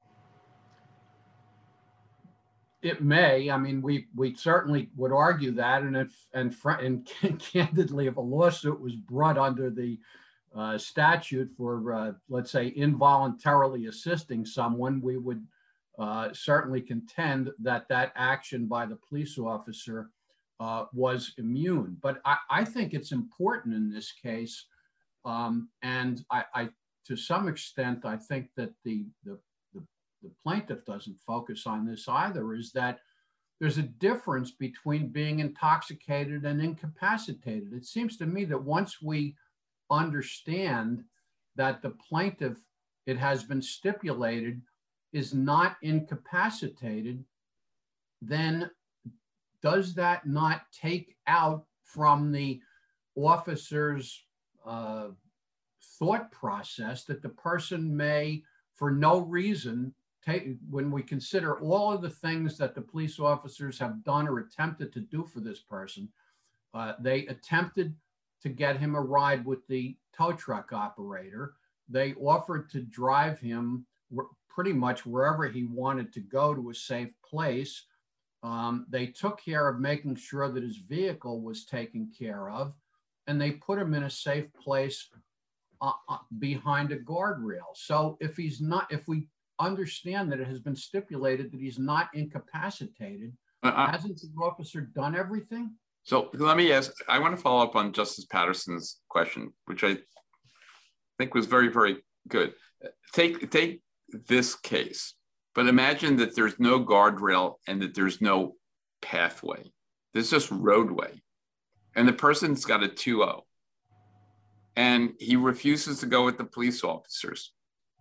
It may. I mean, we certainly would argue that, and candidly, if a lawsuit was brought under the statute for, let's say, involuntarily assisting someone, we would certainly contend that action by the police officer was immune. But I think it's important in this case, and I to some extent, I think that the plaintiff doesn't focus on this either, is that there's a difference between being intoxicated and incapacitated. It seems to me that once we understand that the plaintiff, it has been stipulated, is not incapacitated, then does that not take out from the officer's thought process that the person may, for no reason, when we consider all of the things that the police officers have done or attempted to do for this person, they attempted to get him a ride with the tow truck operator. They offered to drive him pretty much wherever he wanted to go to a safe place. They took care of making sure that his vehicle was taken care of, and they put him in a safe place behind a guardrail. So if we understand that it has been stipulated that he's not incapacitated, hasn't the officer done everything? So let me ask, I want to follow up on Justice Patterson's question, which I think was very, very good. Take this case, but imagine that there's no guardrail and that there's no pathway. There's just roadway. And the person's got a 2-0. And he refuses to go with the police officers.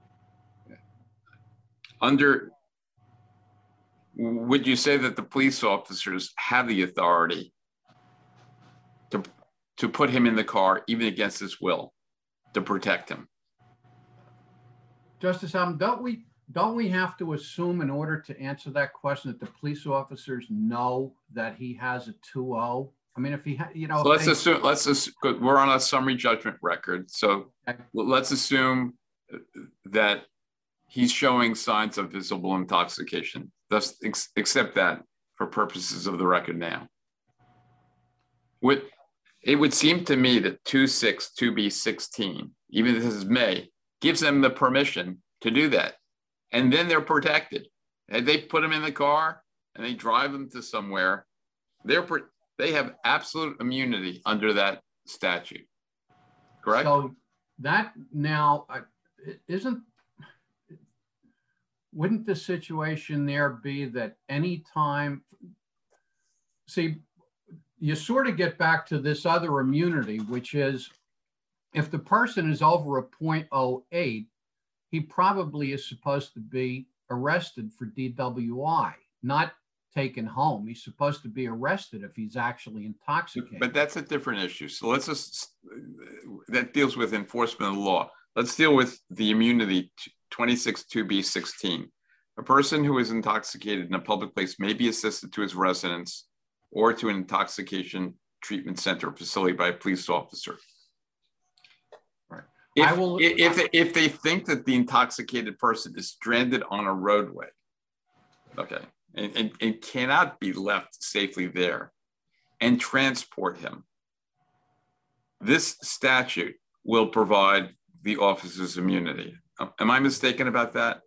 Would you say that the police officers have the authority to put him in the car, even against his will, to protect him? Justice Allen, don't we have to assume, in order to answer that question, that the police officers know that he has a 2-0? I mean, if he, so let's assume we're on a summary judgment record. So let's assume that he's showing signs of visible intoxication. Thus, accept that for purposes of the record now. It would seem to me that 262B16, even if this is May, gives them the permission to do that. And then they're protected. And they put them in the car and they drive them to somewhere. They have absolute immunity under that statute, correct? So that now wouldn't the situation there be that any time, see, you sort of get back to this other immunity, which is if the person is over a 0.08, he probably is supposed to be arrested for DWI, not taken home. He's supposed to be arrested if he's actually intoxicated. But that's a different issue. So let's just, that deals with enforcement of the law. Let's deal with the immunity 262B16. A person who is intoxicated in a public place may be assisted to his residence or to an intoxication treatment center facility by a police officer. Right. If they think that the intoxicated person is stranded on a roadway, okay, and cannot be left safely there, and transport him, this statute will provide the officer's immunity. Am I mistaken about that?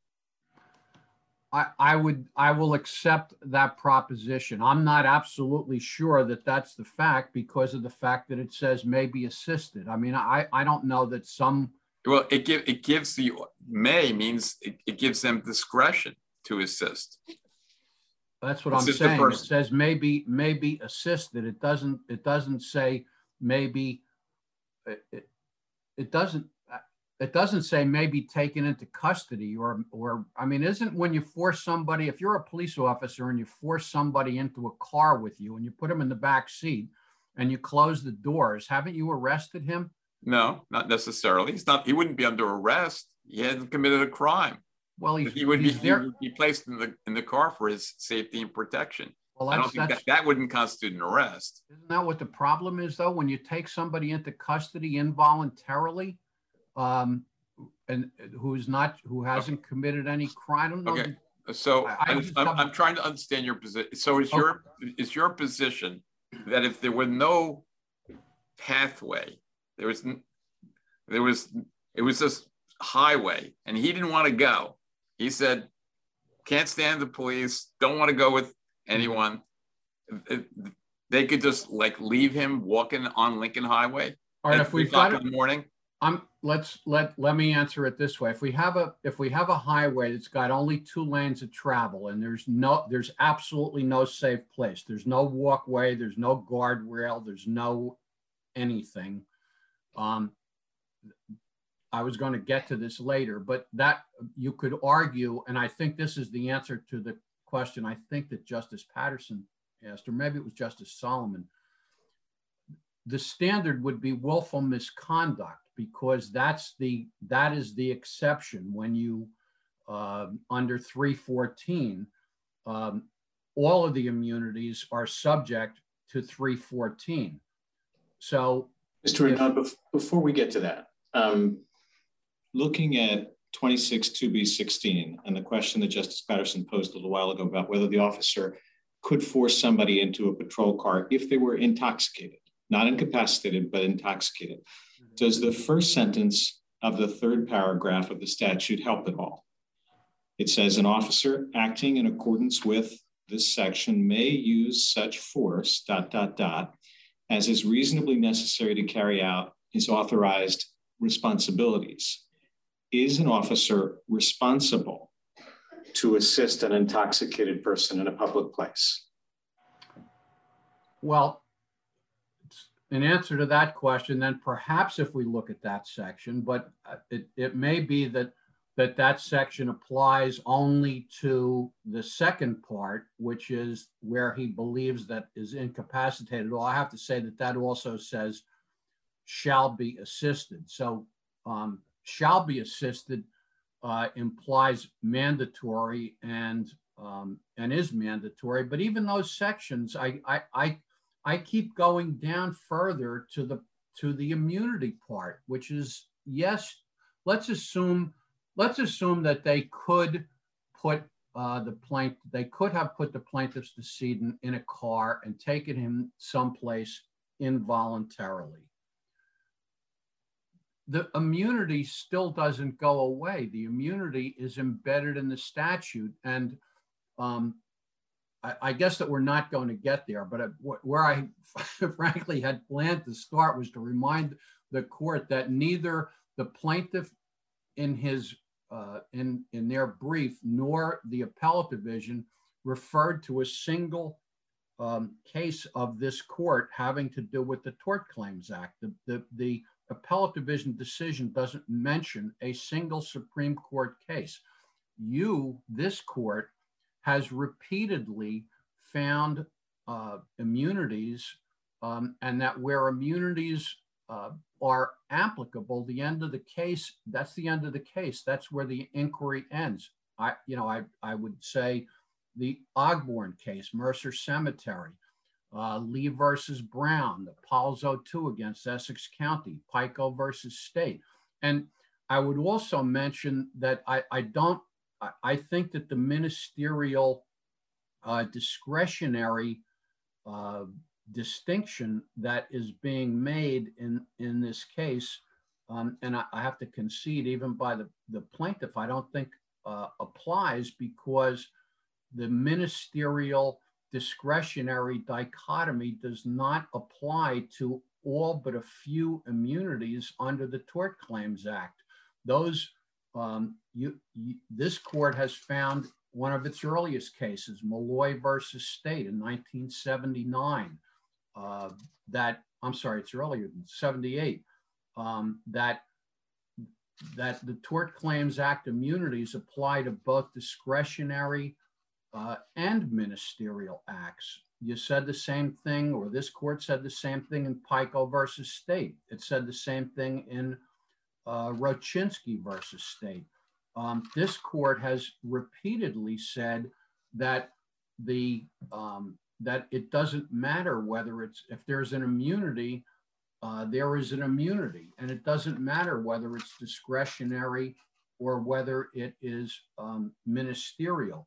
I will accept that proposition. I'm not absolutely sure that that's the fact because of the fact that it says may be assisted. I mean, I don't know that some. Well, it gives the means it gives them discretion to assist. That's what I'm saying. It says maybe assisted. It doesn't say maybe. It doesn't say maybe taken into custody or I mean, isn't when you force somebody, if you're a police officer and you force somebody into a car with you and you put him in the back seat and you close the doors, haven't you arrested him? No, not necessarily. He wouldn't be under arrest. He hasn't committed a crime. Well, he would be placed in the car for his safety and protection. Well, I don't think that wouldn't constitute an arrest. Isn't that what the problem is, though? When you take somebody into custody involuntarily, and who hasn't committed any crime? I don't know. Okay, so I'm trying to understand your position. So is your position that if there were no pathway, it was this highway, and he didn't want to go? He said, "Can't stand the police. Don't want to go with anyone." They could just like leave him walking on Lincoln Highway. All right, if we've got in the morning. Let me answer it this way. If we have a highway that's got only 2 lanes of travel and there's absolutely no safe place. There's no walkway, there's no guardrail, there's no anything. I was going to get to this later, but that you could argue, and I think this is the answer to the question I think that Justice Patterson asked, or maybe it was Justice Solomon. The standard would be willful misconduct, because that is the exception when you under 314, all of the immunities are subject to 314. So, Mr. Renaud, before we get to that, looking at 26(2)(b)(16) and the question that Justice Patterson posed a little while ago about whether the officer could force somebody into a patrol car if they were intoxicated, not incapacitated, but intoxicated. Does the first sentence of the third paragraph of the statute help at all? It says an officer acting in accordance with this section may use such force, ... as is reasonably necessary to carry out his authorized responsibilities. Is an officer responsible to assist an intoxicated person in a public place? Well, in answer to that question, then perhaps if we look at that section, but it may be that section applies only to the second part, which is where he believes that is incapacitated. Well, I have to say that also says shall be assisted. So shall be assisted implies mandatory and is mandatory. But even those sections, I keep going down further to the immunity part, which is, yes, let's assume that they could put they could have put the plaintiff's decedent in a car and taken him someplace involuntarily. The immunity still doesn't go away. The immunity is embedded in the statute. And I guess that we're not going to get there, but where I frankly had planned to start was to remind the court that neither the plaintiff in his in their brief nor the appellate division referred to a single case of this court having to do with the Tort Claims Act. The appellate division decision doesn't mention a single Supreme Court case. This court, has repeatedly found immunities, and that where immunities are applicable, the end of the case, that's the end of the case. That's where the inquiry ends. I would say the Ogborn case, Mercer Cemetery, Lee versus Brown, the Palzo 2 against Essex County, Pico versus State. And I would also mention that I think that the ministerial discretionary distinction that is being made in this case, and I have to concede even by the plaintiff, I don't think applies, because the ministerial discretionary dichotomy does not apply to all but a few immunities under the Tort Claims Act. Those this court has found one of its earliest cases, Malloy versus State in 1979. It's earlier than 78. That the Tort Claims Act immunities apply to both discretionary and ministerial acts. You said the same thing, or this court said the same thing in Pico versus State. It said the same thing in Rochinsky versus State. This court has repeatedly said that that it doesn't matter whether if there's an immunity, there is an immunity, and it doesn't matter whether it's discretionary or whether it is ministerial.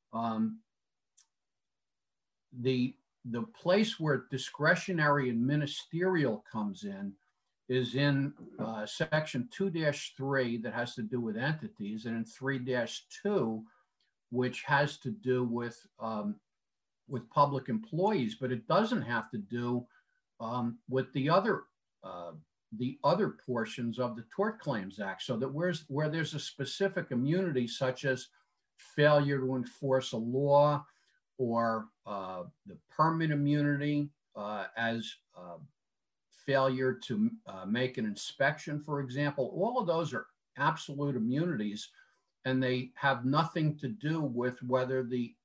The place where discretionary and ministerial comes in is in section 2-3 that has to do with entities, and in 3-2, which has to do with public employees, but it doesn't have to do with the other portions of the Tort Claims Act. So that where there's a specific immunity, such as failure to enforce a law, or the permit immunity as failure to make an inspection, for example, all of those are absolute immunities, and they have nothing to do with whether the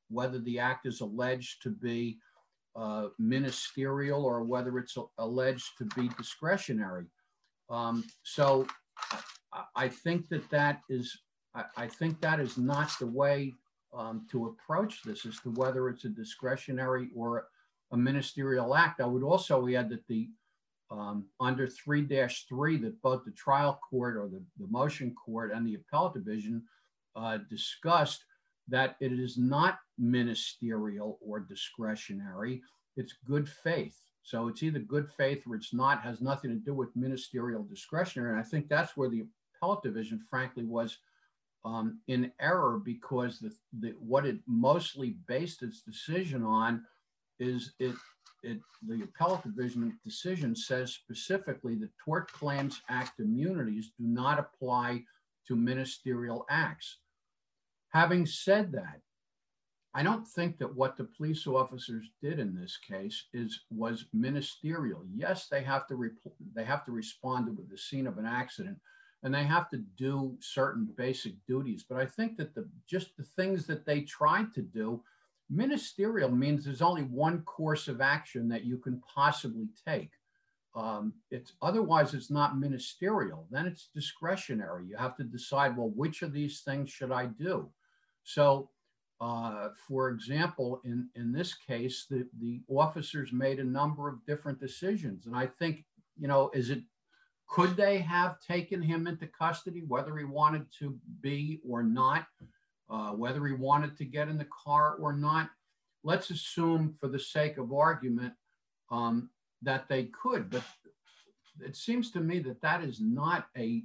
whether the act is alleged to be ministerial or whether it's alleged to be discretionary. So I think that is not the way to approach this as to whether it's a discretionary or a ministerial act. I would also add that the under 3-3 that both the trial court or the motion court and the appellate division discussed that it is not ministerial or discretionary, it's good faith. So it's either good faith or it's not, has nothing to do with ministerial discretionary. And I think that's where the appellate division, frankly, was in error, because what it mostly based its decision on is the appellate division decision says specifically that Tort Claims Act immunities do not apply to ministerial acts. Having said that, I don't think that what the police officers did in this case was ministerial. Yes, they have to respond to the scene of an accident, and they have to do certain basic duties. But I think that just the things that they tried to do, ministerial means there's only one course of action that you can possibly take. Otherwise it's not ministerial. Then it's discretionary. You have to decide, well, which of these things should I do? So, for example, in this case, the officers made a number of different decisions, and I think, could they have taken him into custody, whether he wanted to be or not, whether he wanted to get in the car or not? Let's assume, for the sake of argument, that they could, but it seems to me that is not a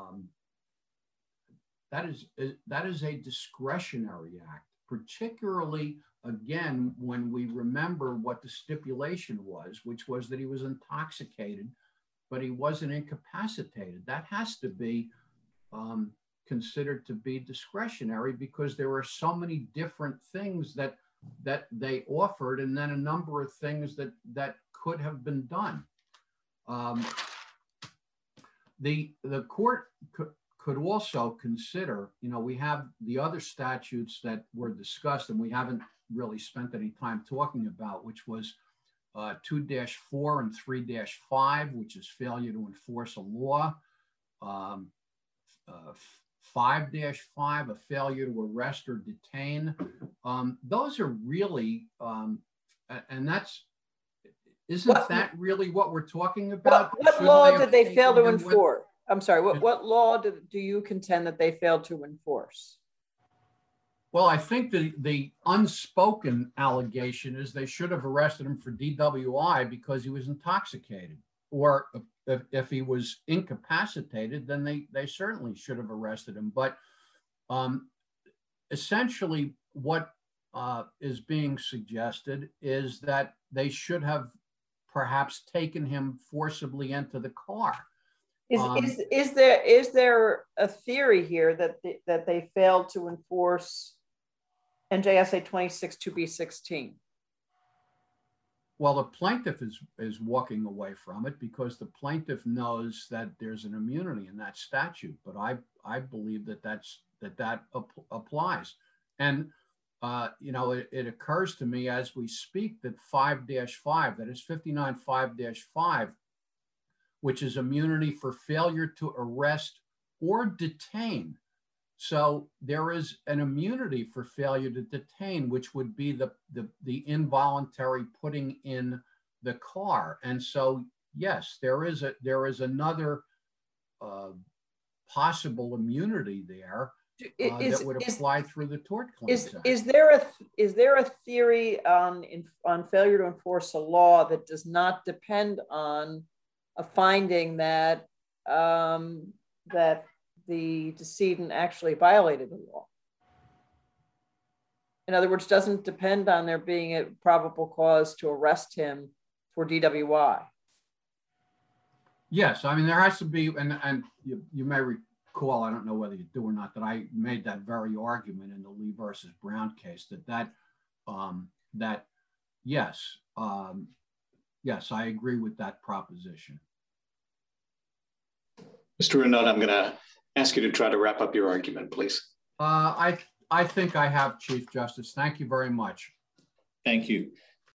that is a discretionary act, particularly, again, when we remember what the stipulation was, which was that he was intoxicated, but he wasn't incapacitated. That has to be considered to be discretionary, because there are so many different things that they offered, and then a number of things that could have been done. The court could also consider, we have the other statutes that were discussed and we haven't really spent any time talking about, which was 2-4 and 3-5, which is failure to enforce a law. 5-5, a failure to arrest or detain. Those are really, and isn't that really what we're talking about? What law did they fail to enforce? I'm sorry, what law do you contend that they failed to enforce? Well, I think the unspoken allegation is they should have arrested him for DWI because he was intoxicated, or if he was incapacitated, then they certainly should have arrested him. But essentially what is being suggested is that they should have perhaps taken him forcibly into the car. Is there a theory here that they failed to enforce NJSA 26-2B16? Well, the plaintiff is walking away from it because the plaintiff knows that there's an immunity in that statute. But I believe that applies. And it occurs to me as we speak that 5-5, that is 59 5-5, which is immunity for failure to arrest or detain. So there is an immunity for failure to detain, which would be the involuntary putting in the car. And so, yes, there is another possible immunity there that would apply through the Tort Claims Act. Is there a theory on failure to enforce a law that does not depend on a finding that that the decedent actually violated the law? In other words, doesn't depend on there being a probable cause to arrest him for DWI. Yes, I mean, there has to be, and you may recall, I don't know whether you do or not, that I made that very argument in the Lee versus Brown case yes, I agree with that proposition. Mr. Renaud, I'm going to ask you to try to wrap up your argument, please. I I think I have, Chief Justice. Thank you very much. Thank you.